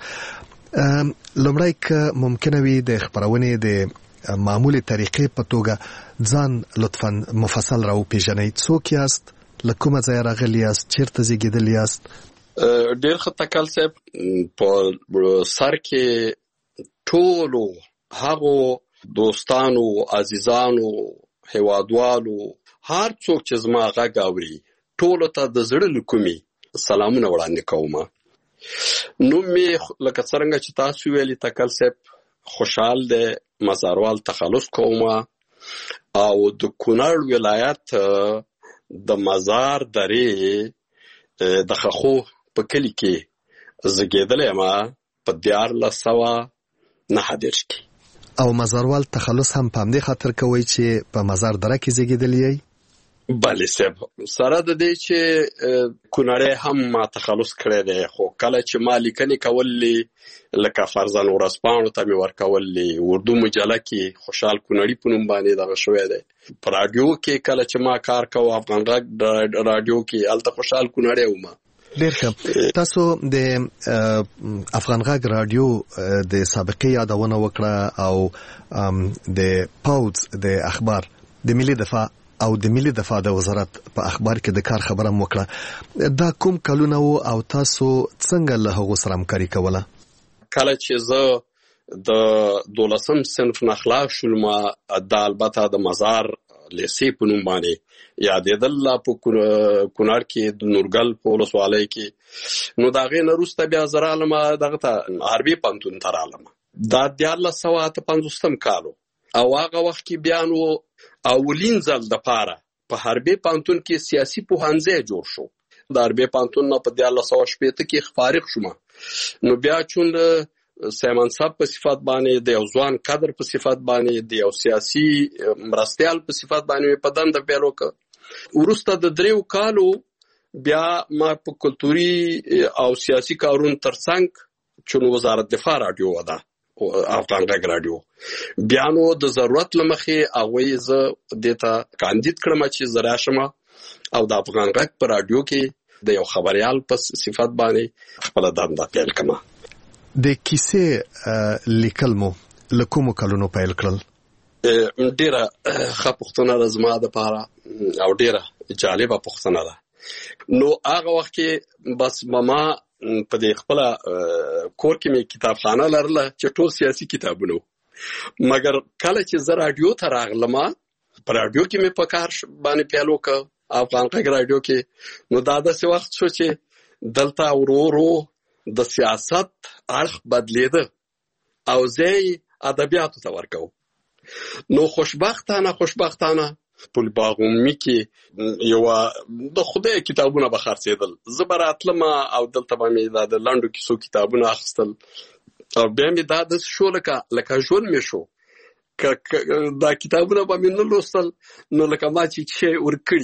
U: لومړی که ممکنه وي د خپرونې د معمولي طریقې په توګه ځان لطفا مفصل را وپېژنئ. څوک یاست؟ له کومه ځایه راغلي یاست؟ چېرته زیږېدلي یاست؟
V: ډېر ښه تکل صاحب، په سر کې ټولو هغو دوستانو، عزیزانو، هیوادوالو، هر څوک چې زما غږ اوري ټولو ته د زړه له کومې سلامونه وړاندې کوم. نوم مې لکه څرنګه چې تاسو ویلي تکل صاحب خوشحال دی، مزروال تخلص کوم او د کونړ ولایت د مزار درې د خخو په کلي کې زیږېدلی یم په دیارلس سوه نهه دېرش کې.
U: او مزروال تخلص هم په همدې خاطر کوئ چې په مزار دره کې زیږېدلی یئ؟
V: بله صاحب، سره د دې چې کونړی هم ما تخلص کړی دی، خو کله چې ما لیکنې کولې لکه فرضاً ورځپاڼو ته مې ورکولې، اردو مجله کې خوشحال کونړي په نوم باندې دغه شوی دی. په راډیو کې کله چې ما کار کوو افغان غږ راډیو کې، هلته خوشحال کونړی وم.
U: ډېر ښه. تاسو د افغان غږ راډیو د سابقې یادونه وکړه او د پاوز د اخبار د ملي دفاع او د ملي دفاع د وزارت په اخبار کې د کار خبره مو وکړه. دا کوم کلونه وو او تاسو څنګه له هغو سره همکاري کوله؟
V: کله چې زه د دولسم صنف نه خلاص شولم، دا البته د مزار لیسې په نوم باندې یادېدل په کونړ کې د نورګل په ولسوالۍ کې. نو د هغې نه وروسته بیا زه رالم دغه ته حربي پوهنتون ته رالم. دا دیارلس سوه اته پنځوسم کال او هغه وخت کې بیا نو اولین ځل دپاره په حربي پوهنتون کې سیاسي پوهنځی جوړ شو. د حربي پوهنتون نه په دیارلس سوه شپېته کې فارغ شوم. نو بیا چون سیمنصب په صفت باندې، د یو ځوان قدر په صفت باندې، د یو سیاسي مرستیال په صفت باندې په دنده پیل وکړه. وروسته د دریو کالو بیا ما په کلتوري او سیاسي کارونو ترڅنګ چون وزارت دفاع راډیو ده افغان غږ رادیو بیا نو د ضرورت لمخې هغوی زه دې ته کاندید کړم چې زه راشم او د افغان غږ په رادیو کې د یو خبریال په صفت باندې خپله دنده پیل کړم.
U: د کیسې لیکل مو له کومو کلونو پیل کړل؟
V: ډېره ښه پوښتنه ده زما دپاره او ډېره جالبه پوښتنه ده. نو هغه وخت کې بس ما په دې خپله کور کې مې کتابخانه لرله چې ټول سیاسي کتابونه وو، مګر کله چې زه راډیو ته راغلم په راډیو کې مې په کار باندې پیل وکړ افغان غږ راډیو کې، نو دا داسې وخت شو چې دلته ورو ورو د سیاست اړخ بدلېده او زه یې ادبیاتو ته ورکوم. نو خوشبختانه خوشبختانه پل باغ عمومي کې یوه د خدای کتابونه به خرڅېدل، زه به راتلم او دلته به مې دا د لنډو کیسو کتابونه اخیستل او بیا مې دا داسې شو لکه لکه ژوند مې شو، که دا کتابونه به مې نه لوستل نو لکه ما چې شی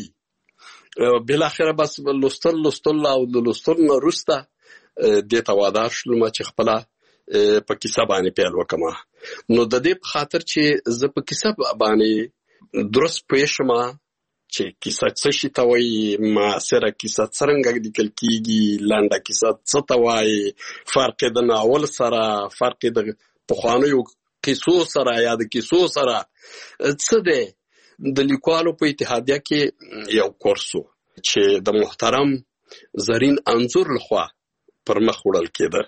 V: ورکړي. بالاخره بس لوستل لوستل او د لوستلو نه وروسته دې ته وادار شولم چې خپله په کیسه باندې پیل وکړم. نو د دې په خاطر چې زه په کیسه باندې درست پوه شم چې کیسه څه شي ته وایي، معاصره کیسه څرنګه لیکل کیږي، لنډه کیسه څه ته وایي، فرق د ناول سره، فرق د پخوانیو کیسو سره یا د کیسو سره څه دی. د لیکوالو په اتحادیه کې یو کورس و چې د محترم زرین انځور لخوا پر مخ وړل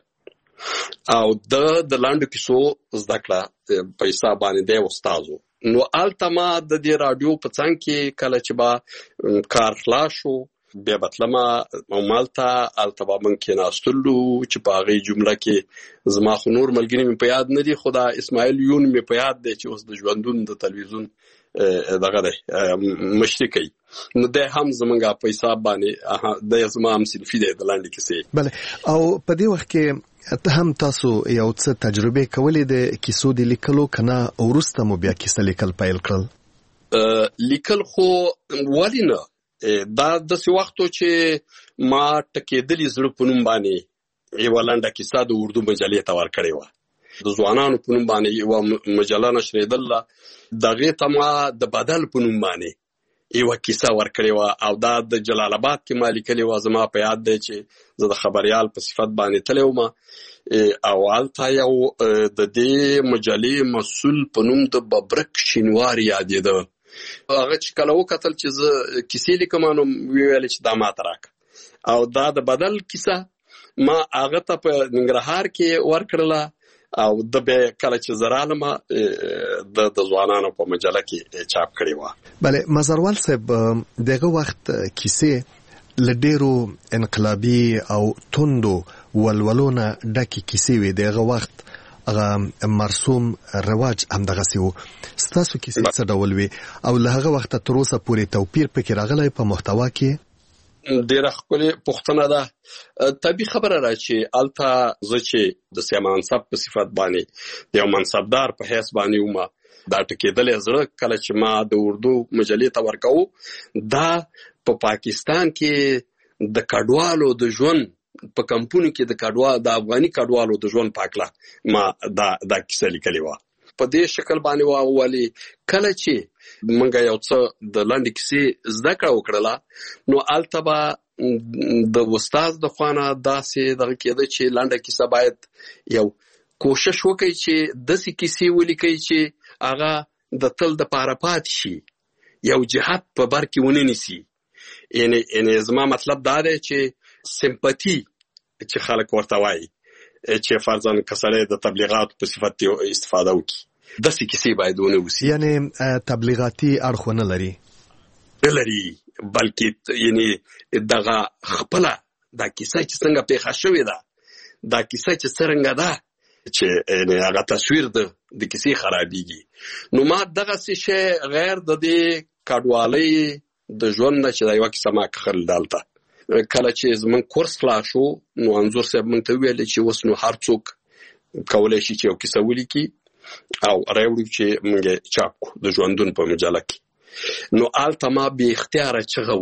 V: کېده او د د لنډو کیسو زده کړه په حساب باندې دی استاد و. نو هلته ما د دې راډیو په څنګ کې کله چې به کار خلاص شو بیا به تلم همالته، هلته به موږ کېناستلو چې په هغې جمله کې زما خو نور ملګري مې په یاد نه دي، خو دا اسماعیل یون مې په یاد دی چې اوس د ژوندون د تلویزیون دغه دی مشري کوي، نو دی هم زموږ په حساب باندې دی زما هم صنفي دی د لنډې کیسې.
U: بله، او په دې وخت کې ته هم تاسو یو څه تجربې کولې د کیسو د لیکلو که نه وروسته مو بیا کیسه لیکل پیل کړل؟
V: لیکل خو ولې نه، دا داسې وخت و چې ما ټکېدلي زړه په نوم باندې یوه لنډه کیسه د اردو مجلې ته ورکړې وه، د ځوانانو په نوم باندې یوه مجله نشرېدله، د هغې ته ما د بدل په نوم باندې یوه کیسه ورکړې وه او دا د جلال آباد کې ما لیکلې وه. زما په یاد دی چې زه د خبریال په صفت باندې تللی وم او هلته یو د دې مجلې مسؤل په نوم د ببرک شینوار یادېده. هغه چې کله وکتل چې زه کیسې لیکم نو ویل چې دا ماته راکړه او دا د بدل کیسه ما هغه ته په ننګرهار کې ورکړله او د بیا کله چې زه رالم د د ځوانانو په مجله کې چاپ کړې وه.
U: بله، مزروال صاحب دغه وخت کیسې له ډېرو انقلابي او توندو ولولو نه ډکې کیسې وې. دغه وخت هغه مرسوم رواج همدغسې و. ستاسو کیسې څه ډول وې او له هغه وخته تر اوسه پورې توپیر پکې راغلی په محتوا کې؟
V: ډېره ښکلې پوښتنه ده. طبیعي خبره ده چې هلته زه چې د سیاسي منصب په صفت باندې د یو منصبدار په حیث باندې وم، دا ټکېدلی زړه کله چې ما د اردو مجلې ته ورکوو، دا په پاکستان کې د کډوالو د ژوند په کمپونو کې د کډوالو د افغاني کډوالو د ژوند په هکله ما دا دا کیسه لیکلې وه. په دې شکل باندې وه ولې کله چې موږ یو څه د لنډې کیسې زده کړه وکړله نو هلته به د استاد د خوا نه داسې دغه کېده چې لنډه کیسه باید یو کوشش وکړي چې داسې کیسې ولیکئ چې هغه د تل دپاره پاتې شي، یو جهت په بر کې ونه نیسي. یعنې یعنې زما مطلب دا دی چې سمپتي چې خلک ورته وایي چې فرضاً که سړی د تبلیغاتو په صفت استفاده وکړي، داسې کیسې باید ونه اوسي.
U: یعنې تبلیغاتي اړخ ونه لري؟
V: نه لري، بلکې یعنې دغه خپله دا کیسه چې څنګه پیښه شوې ده، دا کیسه چې څرنګه ده چې هغه تصویر د د کیسې خرابېږي. نو ما دغسې شی غیر د دې کډوالۍ د ژوند نه چې دا یوه کیسه ما کښل دلته کله چې زموږ کورس خلاص شو نو انځور صاحب موږ ته وویل چې اوس نو هر څوک کولی شي چې یو کیسه ولیکي او راوړو چې موږ چاپ کړو د ژوندون په مجله کې. نو هلته ما بې اختیاره چغه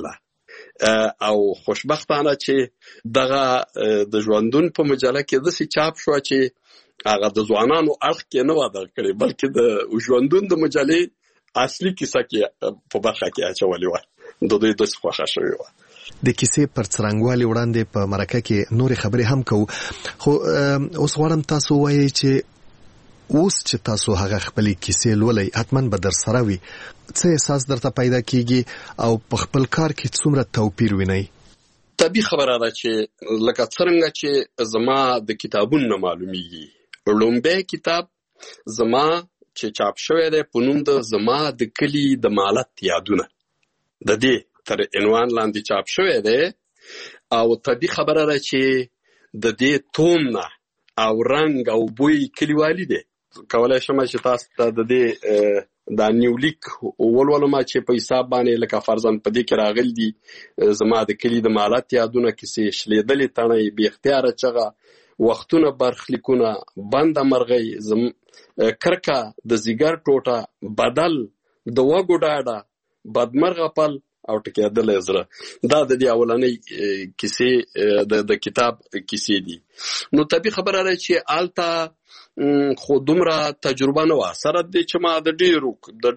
V: ولیکله او خوشبختانه چې دغه د ژوندون په مجله کې داسې چاپ شوه چې هغه د ځوانانو اړخ کې نه واده کړی بلکې د ژوندون د مجلې اصلي کیسه کې په برخه کې اچولې وه د دوی داسې خوښه شوې وه.
U: د کیسې پر څرنګوالي وړاندې په مرکه کې نورې خبرې هم کوو خو اوس غواړم تاسو وایئ چې اوس چې تاسو هغه خپلې کیسې لولئ حتما به در سره وي څه احساس درته پیدا کیږي او په خپل کار کې څومره توپیر وینئ؟
V: طبیعي خبره ده چې لکه څرنګه چې زما د کتابونو نه معلومیږي لومبی کتاب زما چې چاپ شوی دی په نوم د زما د کلي د مالت یادونه د دې تر عنوان لاندې چاپ شوی دی او طبیعي خبره ده چې د دې توم نه او رنګ او بوی کلیوالي دی. کولای شم چې تاسو ته د دې دا نیولیک ولولم چې په حساب باندې لکه فرضاً په دې کې راغلي دي زما د کلي د مالت یادونه کیسې شلېدلې تڼۍ بې اختیاره چغه وختونه برخلیکونه بنده مرغۍ زم کرکه د زیګر ټوټه بدل د وګو ډاډه بدمرغه پل او ټکېدلی زړه دا د دې اولنۍ کیسې د د کتاب کیسې دي. نو طبیعي خبره ده چې هلته خو دومره تجربه نه وه سره دې چې ما د ډېرو د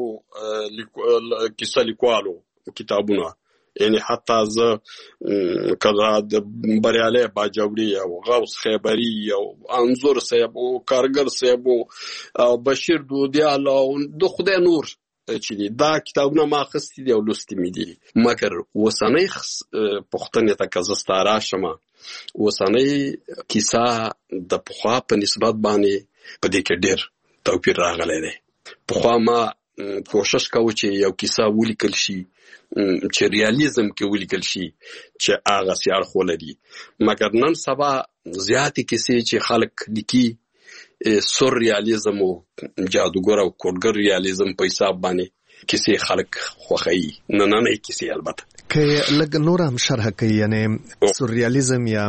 V: ډېرو کیسه لیکوالو کتابونه یعنی حتی زه کله د بریالی باجوړي او غوث خیبري او انظور صاحب او کارګر صاحب او بشیر دودیال او د خدای نور چې دي دا کتابونه ما اخیستي دي او لوستي مې دي مګر اوسنۍ پوښتنې ته که زه ستا راشم اوسنۍ کیسه د پخوا په نسبت باندې په دې کې ډېر توپیر راغلی دی. پخوا ما کوشش کوو چې یو کیسه ولیکل شي چې ریالیزم کې ولیکل شي چې هغسې اړخ ولري مګر نن سبا زیاتې کیسې چې خلک لیکي سور ریالیزم او جادوګر او کوډګر ریالیزم په حساب باندې کیسې خلک خوښوي نننۍ کیسې البته
U: که لږ نور هم شرح کوي یعنی سور ریالیزم یا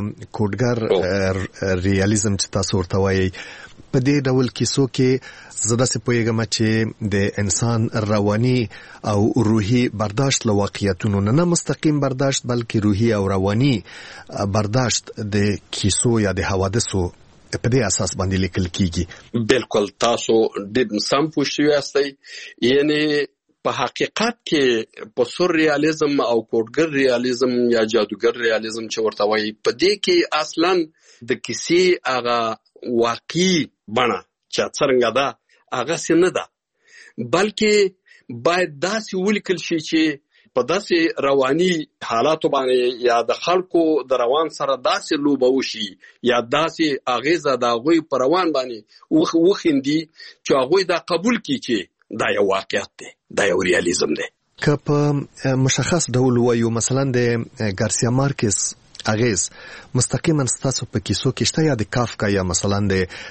U: کوډګر ریالیزم چې تاسو ورته وایي په دې ډول کیسو کې زه داسې پوهېږم چې د انسان رواني او روحي برداشت له واقعیتونو نه نه مستقیم برداشت بلکې روحي او رواني برداشت د کیسو یا د حوادثو په دې اساس باندې لیکل کیږي.
V: بالکل تاسو ډېر سم پوه شوي یاستئ یعنی په حقیقت کې په سور ریالیزم او کوډګر ریالیزم یا جادوګر ریالیزم چې ورته وایي په دې کې اصلا د کیسې هغه واقعي بڼه چې څرنګه ده هغسې نه ده بلکې باید داسې ولیکل شي چې په داسې رواني حالاتو باندې یا د خلکو د روان سره داسې لوبه وشي یا داسې اغیزه د هغوی په روان باندې وخیندي چې هغوی دا قبول کړي چې دا یو واقعیت دی دا یو ریالیزم دی.
U: که په مشخص ډول وایو مثلا د ګارسیا مارکس اغیز مستقیما ستاسو په کیسو کې شته یا د کافکا یا مثلا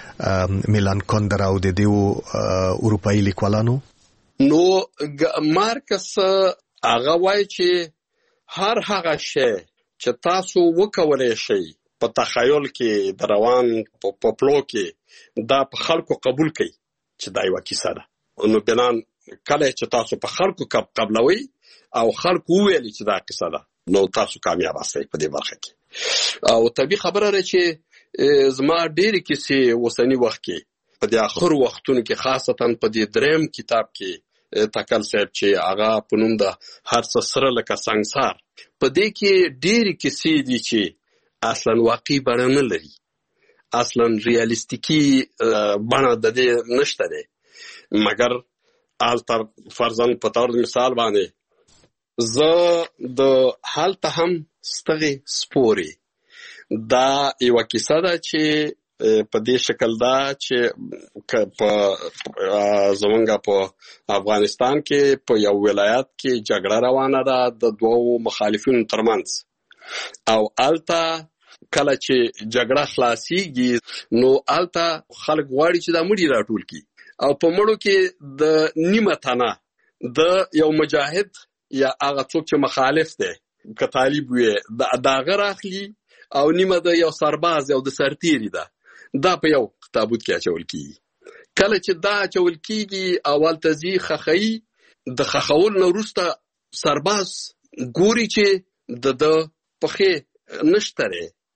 U: د میلان کندرا او د دیو اروپایي لیکوالانو؟
V: نو مارکس هغه وایي چې هر هغه شی چې تاسو وکولی شئ په تخیل کې د روان په پلو کې دا په خلکو قبول کړئ چې دا یوه کیسه ده نو بنان کله چې تاسو په خلکو قبلوئ او خلکو وویلي چې دا کیسه ده نو تاسو کامیاب استئ په دې برخه کې. او طبیعي خبره ده چې زما ډېرې کیسې اوسني وخت کې په دې آخر وختونو کې خاصتا په دې دریم کتاب کې تکل صاحب چې هغه په نوم د هر څه سره لکه سنګسار په دې کې ډېرې کیسې دي چې اصلا واقعي بڼه نه لري اصلا ریالیستیکي بڼه د دې نشته دی مګر هلته فرضاً په طور مثال باندې زه د هلته هم ستغې سپورې دا یوه کیسه ده چې په دې شکل دا چې په زمونږ په افغانستان کې په یو ولایت کې جګړه روانه ده د دوو مخالفینو ترمنځ او هلته کله چې جګړه خلاصیږي نو هلته خلک غواړي چې دا مړي راټول کړي او په مړو کې د نیمه تنه د یو مجاهد یا هغه څوک چې مخالف دی که طالب وي د هغه راخلي او نیمه د یو سرباز او د سرتیري ده دا په یو تابوت کې اچول کیږي. کله چې دا اچول کیږي اول تزي خخئی د خخول نه وروسته سرباز ګوري چې د د پخې نشته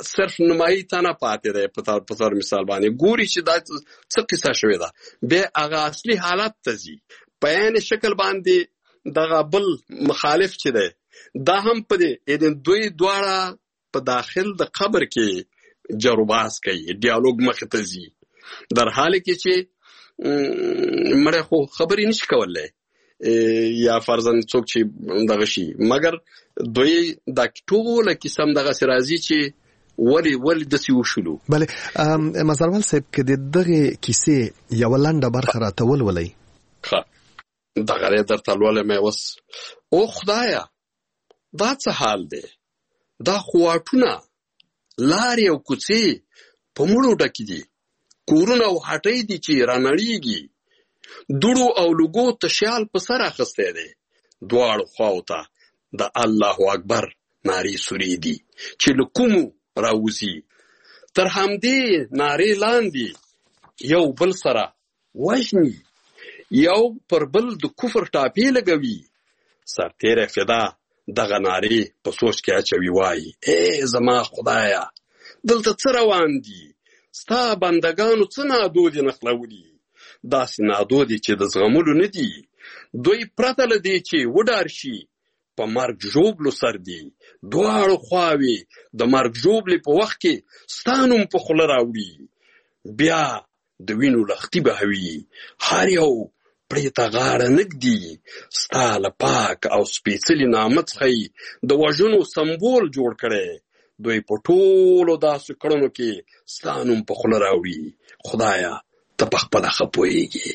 V: صرف نمایي ته نه پاتې دی په طور مثال باندې ګوري چې دا څه قصه شوې ده بیا هغه اصلي حالت ته ځي په عین شکل باندې دغه بل مخالف چې دی دا هم په دې دوی دواړه په داخل د قبر کې جروباس کوي ډیالوګ مخې ته ځي در حال کې چې مړی خو خبرې نشي کولی یا فرضاً څوک چې دغه شي مګر دوی دا ټوله کیسه هم دغسې راځي چې ولې ولې داسې وشولو.
U: بلې مزروال صاحب که د دغې کیسې یوه لنډه برخه راته ولولئ.
V: ښه دغه دی درته لولم یې اوس. او خدایه دا څه حال دی دا خو واټونه لارې او کوڅې په مړو ډکې دي کورونه او هټۍ دي چې رانړېږي دوړو او لوګو تشیال په سر اخیستی دی دواړو خواو ته د الله اکبر نارې سورې دي چې له کومو راوځي تر همدې نارې لاندې یو بل سره وژني یو پر بل د کفر ټاپې لګوي سرتیری فدا دغه نارې په سوچ کې اچوي وایي ای زما خدایه دلته څه روان دي ستا بندګانو څه نادودې نښلولي داسې نادودې چې د زغملو نه دي دوی پرته له دې چې وډار شي په مرګ ژوبلو سر دي دواړو خواوې د مرګ ژوبلې په وخت کې ستا نوم په خوله راوړي بیا د وینو لښتي بهوي هر یو پرې ته غاړه نږدي ستا له پاک او سپېڅلي نامه څخه د وژنو سمبول جوړ کړی دوی په ټولو داسې کړنو کې ستا نوم په خوله راوړي خدایه ته په خپله ښه پوهېږې.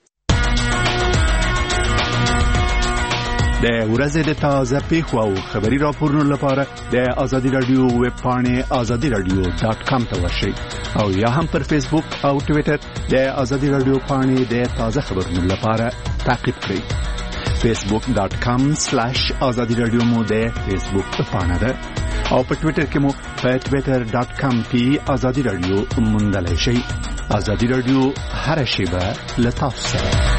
S: د ورځې د تازه پیښو او خبري راپورونو لپاره د ازادي رادیو ویب پاڼې ازادي رادیو ډاټ کام ته ورشئ او یا هم پر فیسبوک او ټویټر د ازادي رادیو پاڼې د تازه خبرونو لپاره تعقیب کړئ. فیسبوک ډاټ کام سلاش ازادي رادیو مو د فیسبوک پاڼه ده او په ټویټر کې مو په ټویټر ډاټ کام کې ازادي رادیو موندلی شئ. ازادي رادیو هر شیبه له تاسو سره.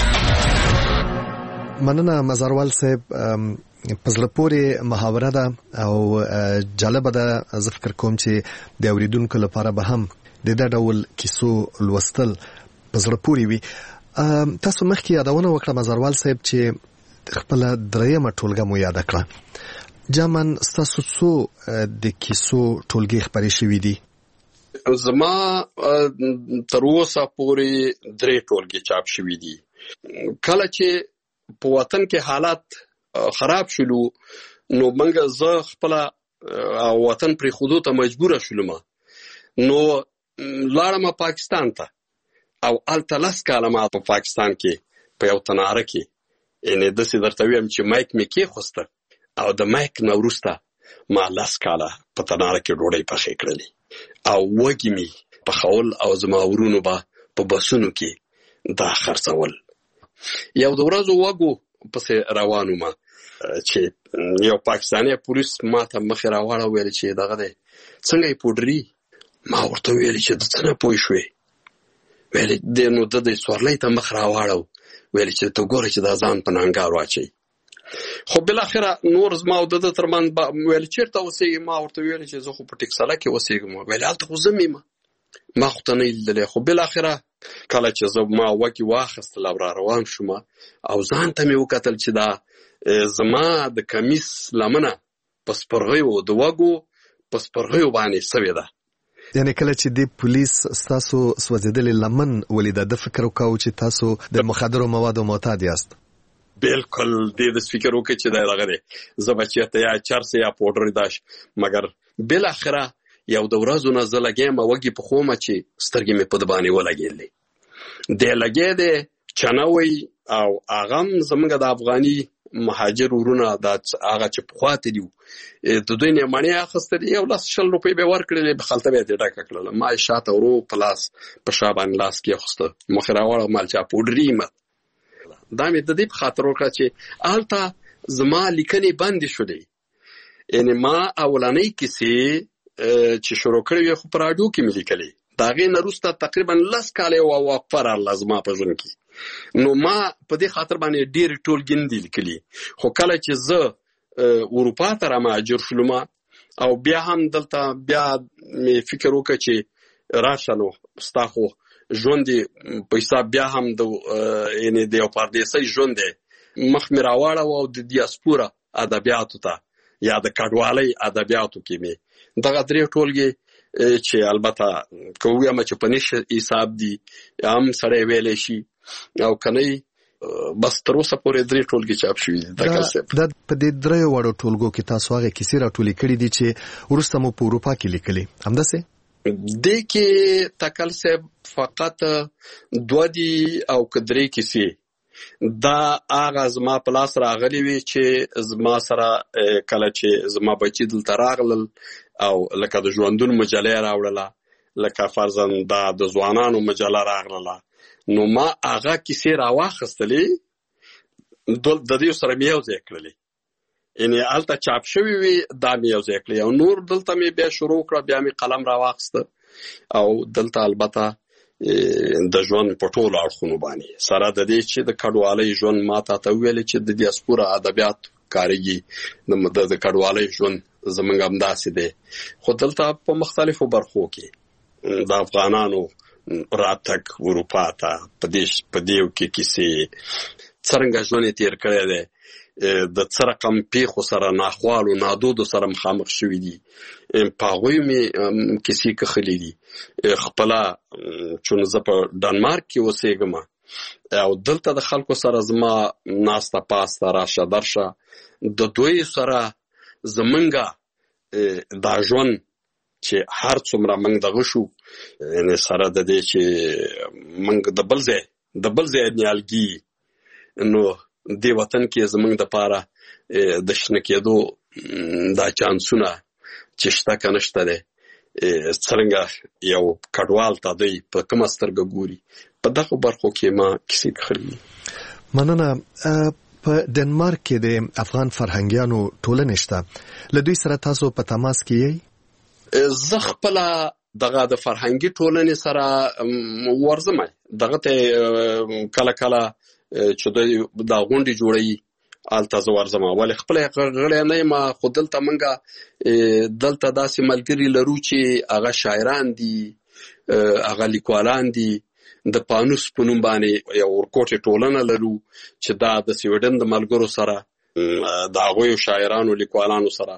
U: مننه مزروال صاحب په زړه پورې محاوره ده او جالبه ده. زه فکر کوم چې د اوریدونکو لپاره به هم د دې ډول کیسو لوستل په زړه پورې وي. تاسو مخکې یادونه وکړه مزروال صاحب چې خپل دریمه ټولګه مو یاد کړه. جامن ستاسو څو د کیسو ټولګې خپرې شوې دي؟
V: زما تر اوسه پورې درې ټولګې چاپ شوې دي. کله چې په وطن کې حالات خراب شلو نو منګه زه خپل وطن پرې خودو ته مجبوره شلم نو لاړم پاکستان ته او الته لس کاله ما په پاکستان کې په یو تناره کې یعنې داسې درته ویم چې مایک مې کېښوسته او د مایک نه وروسته ما لس کاله په تناره کې ډوډۍ پخې کړلې او وږي مې پخول او زما ورونو به په بسونو کې دا خرڅول. یو د ورځو وږو پسې روان وم چې یو پاکستاني پولیس ما ته مخې راواړه ویل چې دغه دی څنګه یې پوډري ما ورته ویل چې د څه نه پوه شوې ویل دی نو د دې سورلۍ ته مخ راواړو ویل چې ته ګوره چې دا ځان په نانګار واچوي. خو بالاخره نور زما او د ده ترمنځ ویل چېرته اوسېږي ما ورته ویل چې زه خو په ټکسله کې اوسېږم ویل هلته خو زه مې ما خو ته نه لیدلی. خو بالاخره کله چې زه ما وږي واخیستل او را روان شوم او ځان ته مې وکتل چې دا زما د کمیس لمنه په سپرغیو د وږو په سپرغیو باندې سوې ده.
U: یعنې کله چې د پولیس ستاسو سوځېدلې لمن ولیده د فکر وکړو چې تاسو د مخدرو موادو معتاد یاست؟
V: بالکل دې د فکر وکړ چې دا دغه دی زه به چېرته یا چرس یا پوډر داش مګر بالاخره یو د ورځو نه زه لګیم وږي په خومه چې سترګې مې په ده باندې ولګېدلې. دی لګې دی چنوی او هغه هم زموږ د افغاني مهاجر ورونه دا هغه چې پخوا تلي وو د دوی نه یې مڼې اخیستلې یو لس شل روپۍ به یې ورکړلې خلطه به یې ترې ډکه کړله ما یې شاته ورو په لاس په شا باندې لاس کېښوسته مخې راوړه مال چا پوډري مه دا مې د دې په خاطر وکړه چې هلته زما لیکنې بندې شولې. یعنې ما اولنۍ کیسې چې شروع کړې وې خو په راډیو کې مې لیکلې د هغې نه وروسته تقریبا لس کاله یې وقفه راغله زما په ژوند کې نو ما په دې خاطر باندې ډېرې ټولګې نه دي لیکلي. خو کله چې زه اروپا ته رامهاجر شولم او بیا هم دلته بیا مې فکر وکړ چې راشه نو ستا خو ژوند په حساب بیا هم د یعنې د یو پردیسۍ ژوند دی مخ مې راواړوه او د دیاسپورا ادبیاتو ته یا د کډوالۍ ادبیاتو کې مې دغه درې ټولګې چې البته که ووایم چې په نش حساب دي هم سړی ویلی شي او که نه بس تر اوسه پورې درې ټولګې چاپ شوي دي تکل صاحب.
U: دا په دې درېو واړو ټولګو کې تاسو هغې کیسې راټولې کړي دي چې وروسته مو په اروپا کې لیکلي همداسې؟
V: دې کې تکل صاحب فقط دوه دي او که درې کیسې دا هغه زما په لاس راغلي وي چې زما سره کله چې زما بچي دلته راغلل او لکه د ژوندون مجله یې راوړله لکه فرضاً دا د ځوانانو مجله راغلله نو ما هغه کیسې راواخیستلې د دې سره مې یو ځای کړلې یعنې هلته چاپ شوي وي دا مې یو ځای کړلې او نور دلته مې بیا شروع کړه بیا مې قلم راواخیسته او دلته البته د ژوند په ټولو اړخونو باندې سره د دې چې د کډوالۍ ژوند ما تا ته وویلې چې د دیاسپورا ادبیات کارېږي د کډوالۍ ژوند زموږ همداسې دی خو دلته په مختلفو برخو کې د افغانانو راتګ اروپا ته په دې کې کیسې څرنګه ژوند یې تېر کړی دی د څه رقم پیښو سره ناخوالو نادودو سره مخامخ شوي دي په هغوی مې کیسې کښلي دي خپله چون زه په ډنمارک کې اوسېږم او دلته د خلکو سره زما ناسته پاسته راشه درشه د دوی سره زمونږ دا ژوند چې هر څومره موږ دغه شو یعنې سره د دې چې موږ د بل ځای د بل ځای نیالګي نو دې وطن کې زموږ دپاره د شنه کېدو دا چانسونه چې شته که نشته دی څرنګه یو کډوال ته دی په کومه سترګه ګوري په دغو برخو کې ما کیسې کښلي.
U: مننه. په ډنمارک کې د افغان فرهنګیانو ټولنې شته له دوی سره تاسو په تماس کې یئ؟
V: زه خپله دغه د فرهنګي ټولنې سره ورځم دغه ته کله کله چې دوی دا غونډې جوړوي هلته زه ورځم ولې خپله غړی نه یم خو دلته موږ دلته داسې ملګري لرو چې هغه شاعران دي هغه لیکوالان دي د پانوس په نوم باندې یو ورکوټې ټولنه لرو چې دا د سویډن د ملګرو سره د هغوی شاعرانو لیکوالانو سره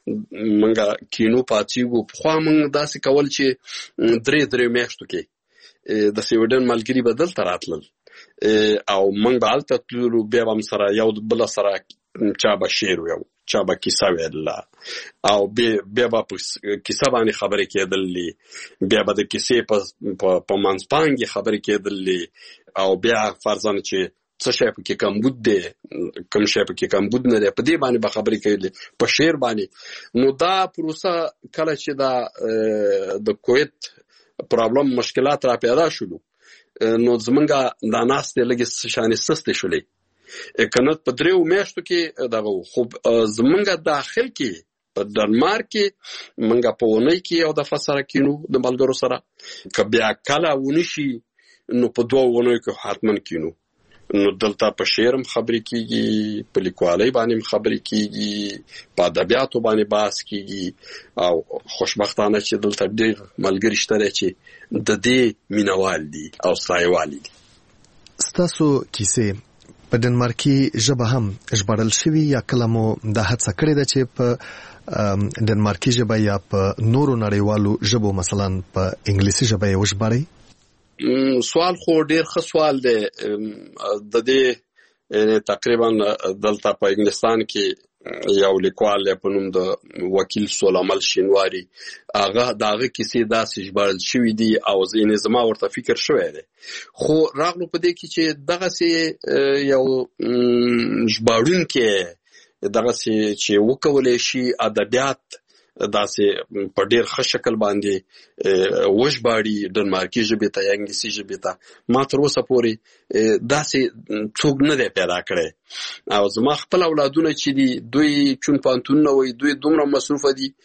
V: موږ کینو پاڅېږو پخوا موږ داسې کول چې درې درې میاشتو کې د سویډن ملګري به دلته راتلل او موږ به هلته تللو بیا به هم سره یو بله سره چا به شعر ویو چا به کیسه ویله او بیا به په کیسه باندې خبرې کېدلې بیا به د کیسې په منځپانګې خبرې کېدلې او بیا فرضاً چې څه شی پکې کمبود دی کوم شی پکې کمبود نه دی په دې باندې به خبرې کېدلې په شعر باندې نو دا پروسه کله چې دا د کویت پرابلم مشکلات را پیدا شولو نو زمونږ دا ناستې لږې شانې سستې شولې که نه په دریو میاشتو کې دغه خو زمونږ داخل کې په ډنمارک کې موږ په اونۍ کې یو دفعه سره کینو د ملګرو سره که بیا کله ونه شي نو په دوه اونیو کې حتما کینو نو دلته په شعر هم خبرې کېږي په لیکوالۍ باندې هم خبرې کېږي په ادبیاتو باندې بحث کېږي او خوشبختانه چې دلته ډېر ملګري شته دی چې د دې مینوال دي او ستایوال دي.
U: ستاسو کیسې په ډنمارکي ژبه هم ژباړل شوي یا کله مو دا هڅه کړې ده چې په ډنمارکي ژبه یا په نورو نړیوالو ژبو مثلا په انګلیسي ژبه یې وژباړئ؟
V: سوال خو ډیر ښه سوال دی د دې تقریبا دلته په انګلستان کې یو لیکوال په نوم د وکیل سولامل شینواری هغه د هغه کیسې داسې ژباړل شوي دي او ځینې زما ورته فکر شوی دی خو راغلو په دې کې چې دغسې یو ژباړونکی دغسې چې وکولی شي ادبیات داسې په ډیر ښه شکل باندې وژباړي ډنمارکي ژبې ته یا انګلیسي ژبې ته ما تر اوسه پورې داسې څوک نه دی پیدا کړی او زما خپل اولادونه چې دي دوی چون پوهنتونونه وایي دوی دومره مصروفه دي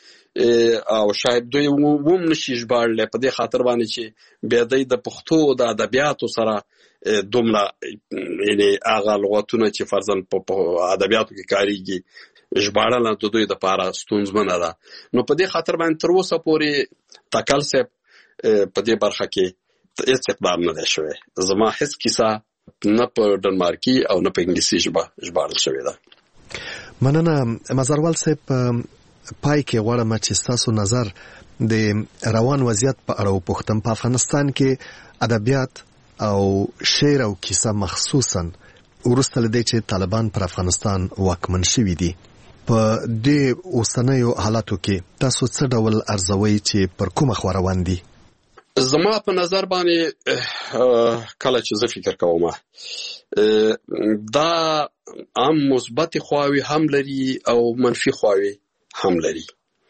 V: او شاید دوی هم نشي ژباړلی په دې خاطر باندې چې بیا دوی د پښتو د ادبیاتو سره دومره یعنې هغه لغتونه چې فرضاً په ادبیاتو کې کارېږي ژباړه د دوی دپاره ستونزمنه ده. نو په دې خاطر باندې تر اوسه پورې تکل صاحب په دې برخه کې هیڅ اقدام نه دی شوی. زما هیڅ کیسه نه په ډنمارکي او نه په انګلیسي ژبه ژباړل شوې ده.
U: مننه مزروال صاحب. پای کې غواړم چې ستاسو نظر د روان وضعیت په اړه وپوښتم. په افغانستان کې ادبیات او شعر او کیسه مخصوصا وروسته له دې چې طالبان پر افغانستان واکمن شوي دي، په دې اوسنیو حالاتو کې تاسو څه ډول ارزوئ چې پر کومه خوا روان دي؟
V: زما په نظر باندې کله چې زه فکر کوم دا هم مثبت خواوې هم لري او منفي خواوې هم لري.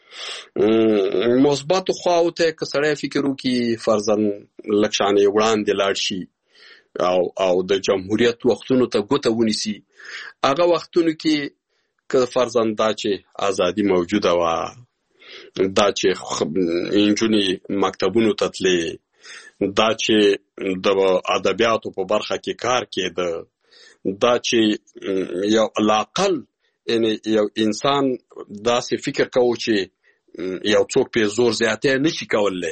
V: مثبت خواو ته که سړی فکر وکړي فرضاً لږ شانې وړاندې لاړ شي او او د جمهوریت وختونو ته ګوته ونیسي، هغه وختونو کې که فرضاً دا چې ازادي موجوده وه، دا چې نجونې مکتبونو ته تلې، دا چې د ادبیاتو په برخه کې کار کېده، دا چې یو علاقل یو انسان داسې فکر کوو چې یو څوک په زور زیاتی نشي کولی،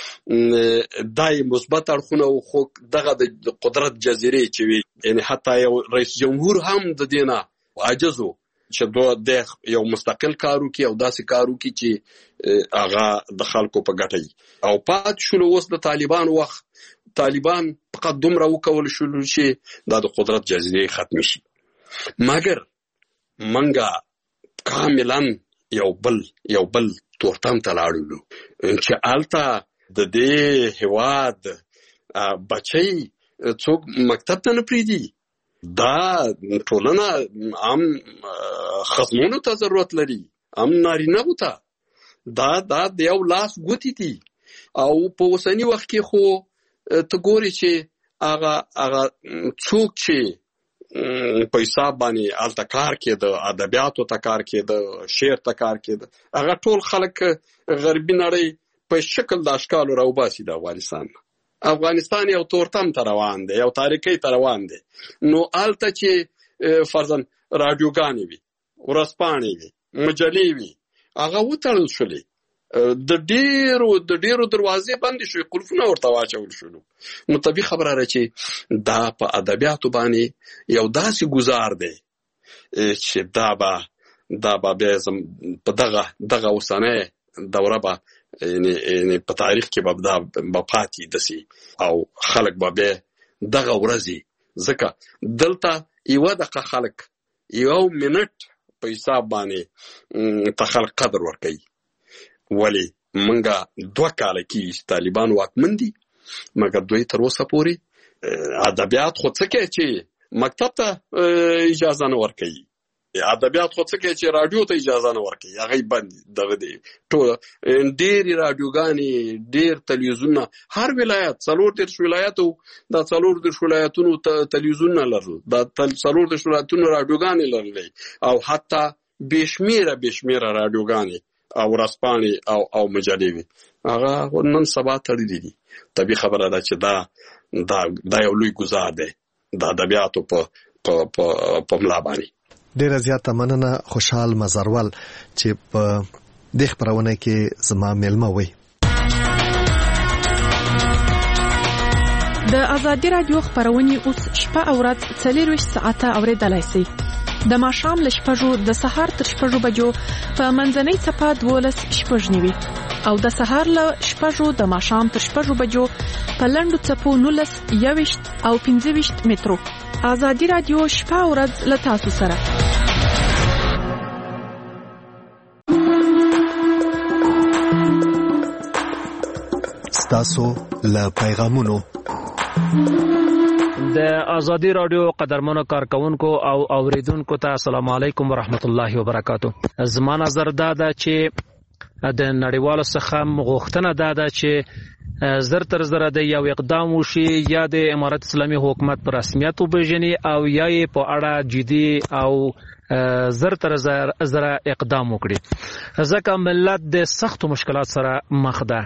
V: دا یې مثبت اړخونه و. خو دغه د قدرت جزیرې چې وي، یعنې حتی یو رئیس جمهور هم د دې نه عاجز و چې د یو مستقل کار وکړي او داسې کار وکړي چې هغه د خلکو په ګټه وي. او پاتې شولو اوس د طالبان وخت، طالبان فقط دومره وکول شول چې دا د قدرت جزیرې ختم شي. مګر منګه کاملا یو بل یو بل تورتم ته لاړلو چې هلته د دې هېواد بچی څوک مکتب ته نه پرېږدي. دا ټولنه هم ښځمنو ته ضرورت لري، هم نارینهو ته. دا دا د یو لاس ګوتې دي. او په اوسني وخت کې خو ته ګورې چې هغه هغه څوک چې په حساب باندې هلته کار کېده، ادبیاتو ته کار کېده، شعر ته کار کېده، هغه ټول خلک غربي نړۍ په شکل د اشکالو راوباسي د افغانستان. افغانستان یو تورتم ته روان دی، یو تاریکۍ ته روان دی. نو هلته چې فرضاً راډیوګانې وي، ورځپاڼې وي، مجلې وي، هغه وتړل شولې، د ډېرو د ډېرو دروازې بندې شوې، قلفونه ورته واچول شولو. نو طبیعي خبره ده چې دا په ادبیاتو باندې یو داسې ګزار دی چې دا به دا به بیا په دغه دغه اوسنۍ دوره به یعنې په تاریخ کې به دا به پاتې داسې او خلک به بیا دغه ورځې، ځکه دلته یوه دقیقه خلک یو منټ په حساب باندې ته خلک قدر ورکوي. ولی منګه دوه کاله کېږي چې طالبان واکمن دي، مګر دوی تر اوسه پورې ادبیات خو څه کوي چې مکتب ته اجازه نه ورکوي، ادبیات خو څه کوي چې راډیو ته اجازه نه ورکوي، هغه یې بند دغه دی. ټوله ډېرې راډیوګانې، ډېر تلویزیونونه، هر ولایت څلور دېرش ولایتو دا څلور دېرش ولایتونو تلویزیونونه لرل، دا څلور دېرش ولایتونو راډیوګانې لرلې، او حتی بې شمېره بې شمېره راډیوګانې او ورځپاڼې او او مجلې وي، هغه نن سبا تړلي دي. طبیعي خبره ده چې دا دا دا یو لوی ګزار دی د ادبیاتو په په په ملا باندې.
U: ډېره زیاته مننه خوشحال مزروال چې په دې خپرونه کې زما میلمه وي.
J: د ازادي رادیو خپرونې اوس شپه او ورځ څلېرویشت ساعته اورېدلی سئ. د ماښام له شپږو د سهار تر شپږو بجو په منځنۍ څپه دولس شپږ نوي او د سهار له شپږو د ماښام تر شپږو بجو په لنډو څپو نولس یوویشت او پنځه ویشت مترو. ازادي رادیو شپه او ورځ له تاسو سره.
U: ستاسو له پیغامونو
T: د ازادي رادیو قدرمنو کارکونکو او اوریدونکو ته السلام علیکم ورحمت الله وبرکاتو. زما نظر دا ده چې د نړیوالو څخه غوښتنه دا ده چې زر تر زره د یو اقدام وشي، یا د امارت اسلامي حکومت پر رسمیت وپېژني او یا یې په اړه جدي او زر تر زر اقدام وکړي ځکه ملت د سخت مشکلات سره مخ ده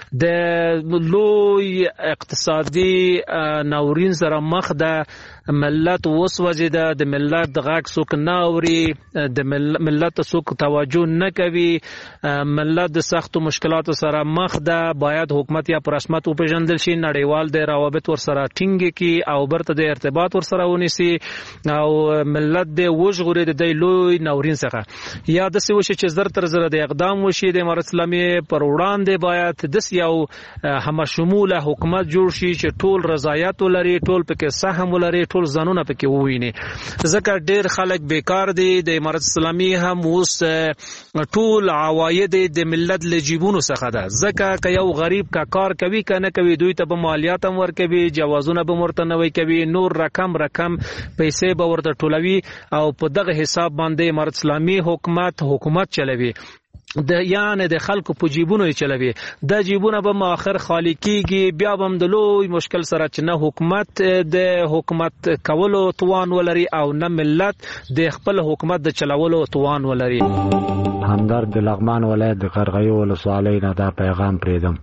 T: د لوی اقتصادي ناورین سره مخ ده ملت وسوځیده د ملت د غاک څوک نه اوري د ملت څوک توجه نه کوي ملت د سخت مشکلات سره مخ ده باید حکومت یا پر رسمیت وپیژندل شي نړیوال د روابط ور سره ټینګ کی او برته د ارتباط ور سره ونیسي او ملت د وژغوري د لوی ناورین څخه یا د څه وشي چې زر تر زر د اقدام وشي د امارت اسلامي پر وړاندې باید د یو هم شموله حکومت جوړ شي چې ټول رضایت ولري ټول پکې سهم ولري ټول ځانونه پکې وویني ځکه ډېر خلک بیکار دي د امارت اسلامي هم اوس ټول عواید د ملت له جیبونو څخه ده ځکه که یو غریب کا کار کوي که نه کوي دوی ته به مالیات هم ورکوي جوازونه به ورته نوی کوي نور رقم رقم پیسې به ورته ټولوي او په دغه حساب باندې امارت اسلامي حکومت حکومت چلوي د یعنی د خلکو په جیبونو چلوي د جیبونه به ماخر خالی کیږي بیا هم د لوی مشکل سره چې نه حکومت د حکومت کولو توان ولري او نه ملت د خپل حکومت د چلولو توان ولري
I: همدرد د لغمان ولایت د قرغیو ولسوالۍ نه دا پیغام پریدم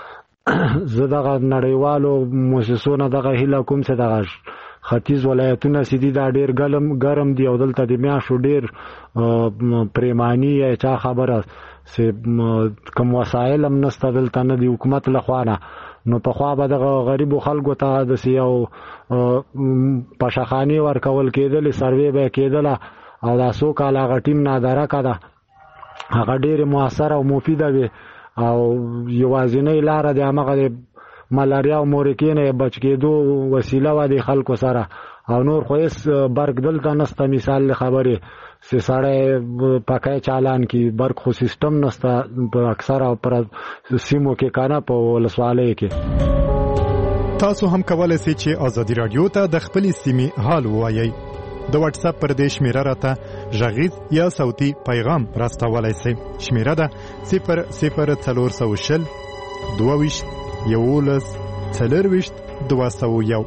I: زه دغه نړیوالو مؤسسونو دغه هیله کوم چې دغه ختیځ ولایتونه سیدی دا ډیر ګرم ګرم دی او دلته د میاشو ډیر پریمانی یا چا خبره سه کوم وسایل هم نسته دلته نه دی حکومت لخوانه نو په خوا به د غریبو خلکو ته د سیو پاشخانی ورکول کېدل سروې به کېدل او دا سو کال هغه ټیم نادره کده هغه ډیر موثر او مفید وي او یوازینی لار د هغه ملاریا او مورکې نه بچ کېدو وسیله و د خلکو سره او نور خو هیڅ برق دلته نسته مثال خبرې سه سړی پکای چالان کی برق خو سیستم نسته په اکثر او پر سیمو کې کانا په ولسوالۍ کې
S: تاسو هم کولای شئ چې ازادي رادیو ته د خپل سیمې حال ووایي د واتس اپ پر دې شمیره راته غږیز یا صوتي پیغام راستولای شئ شمیره ده صفر صفر څلور سوه شل دوه ویشت یولس څلرویشت دوه سوه یو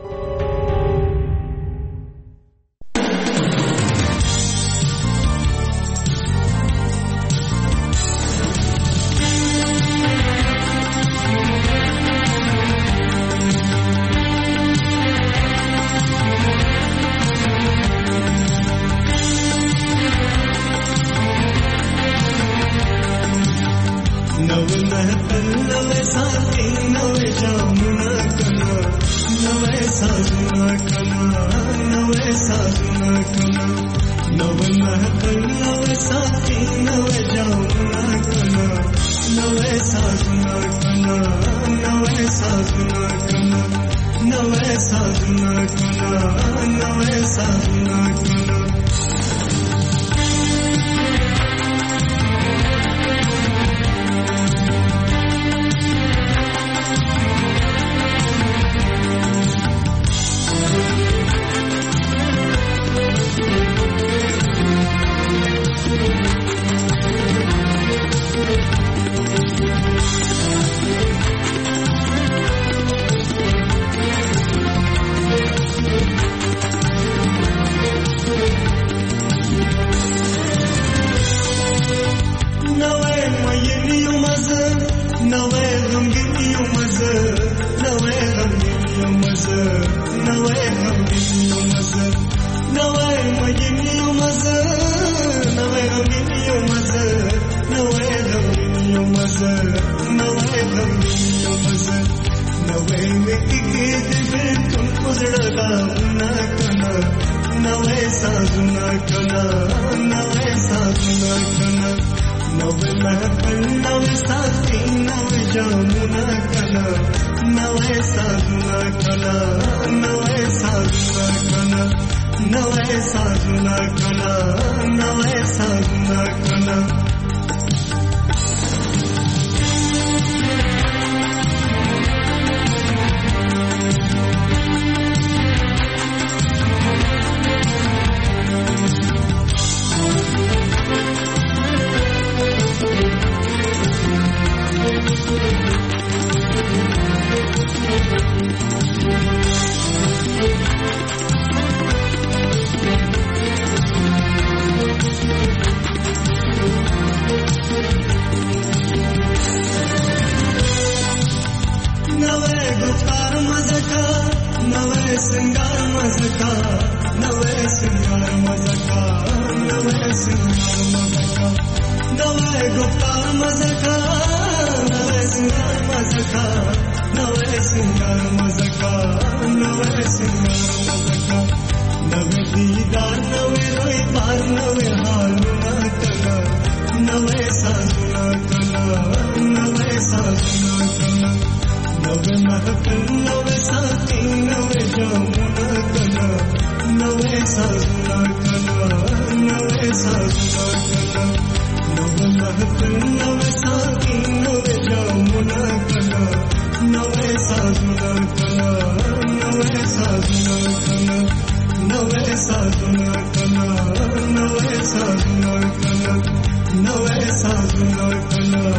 F: नवे गुफ्तार मज़का नवे सिंगार मज़का नवे सिंगार मज़का नवे सिंगार मज़का नवे दीदार नवे रोई पार नवे हाल न कला नवे साजना कला नवे साजना कला नवे महफिल नवे साथी नवे जामुना कला नवे साजना कला नवे साजना कला नवे महफिल नवे साथी नवे जामुना कला नवे साजना कला नवे साजना कला नवे साजना कला नवे साजना कला नवे साजना कला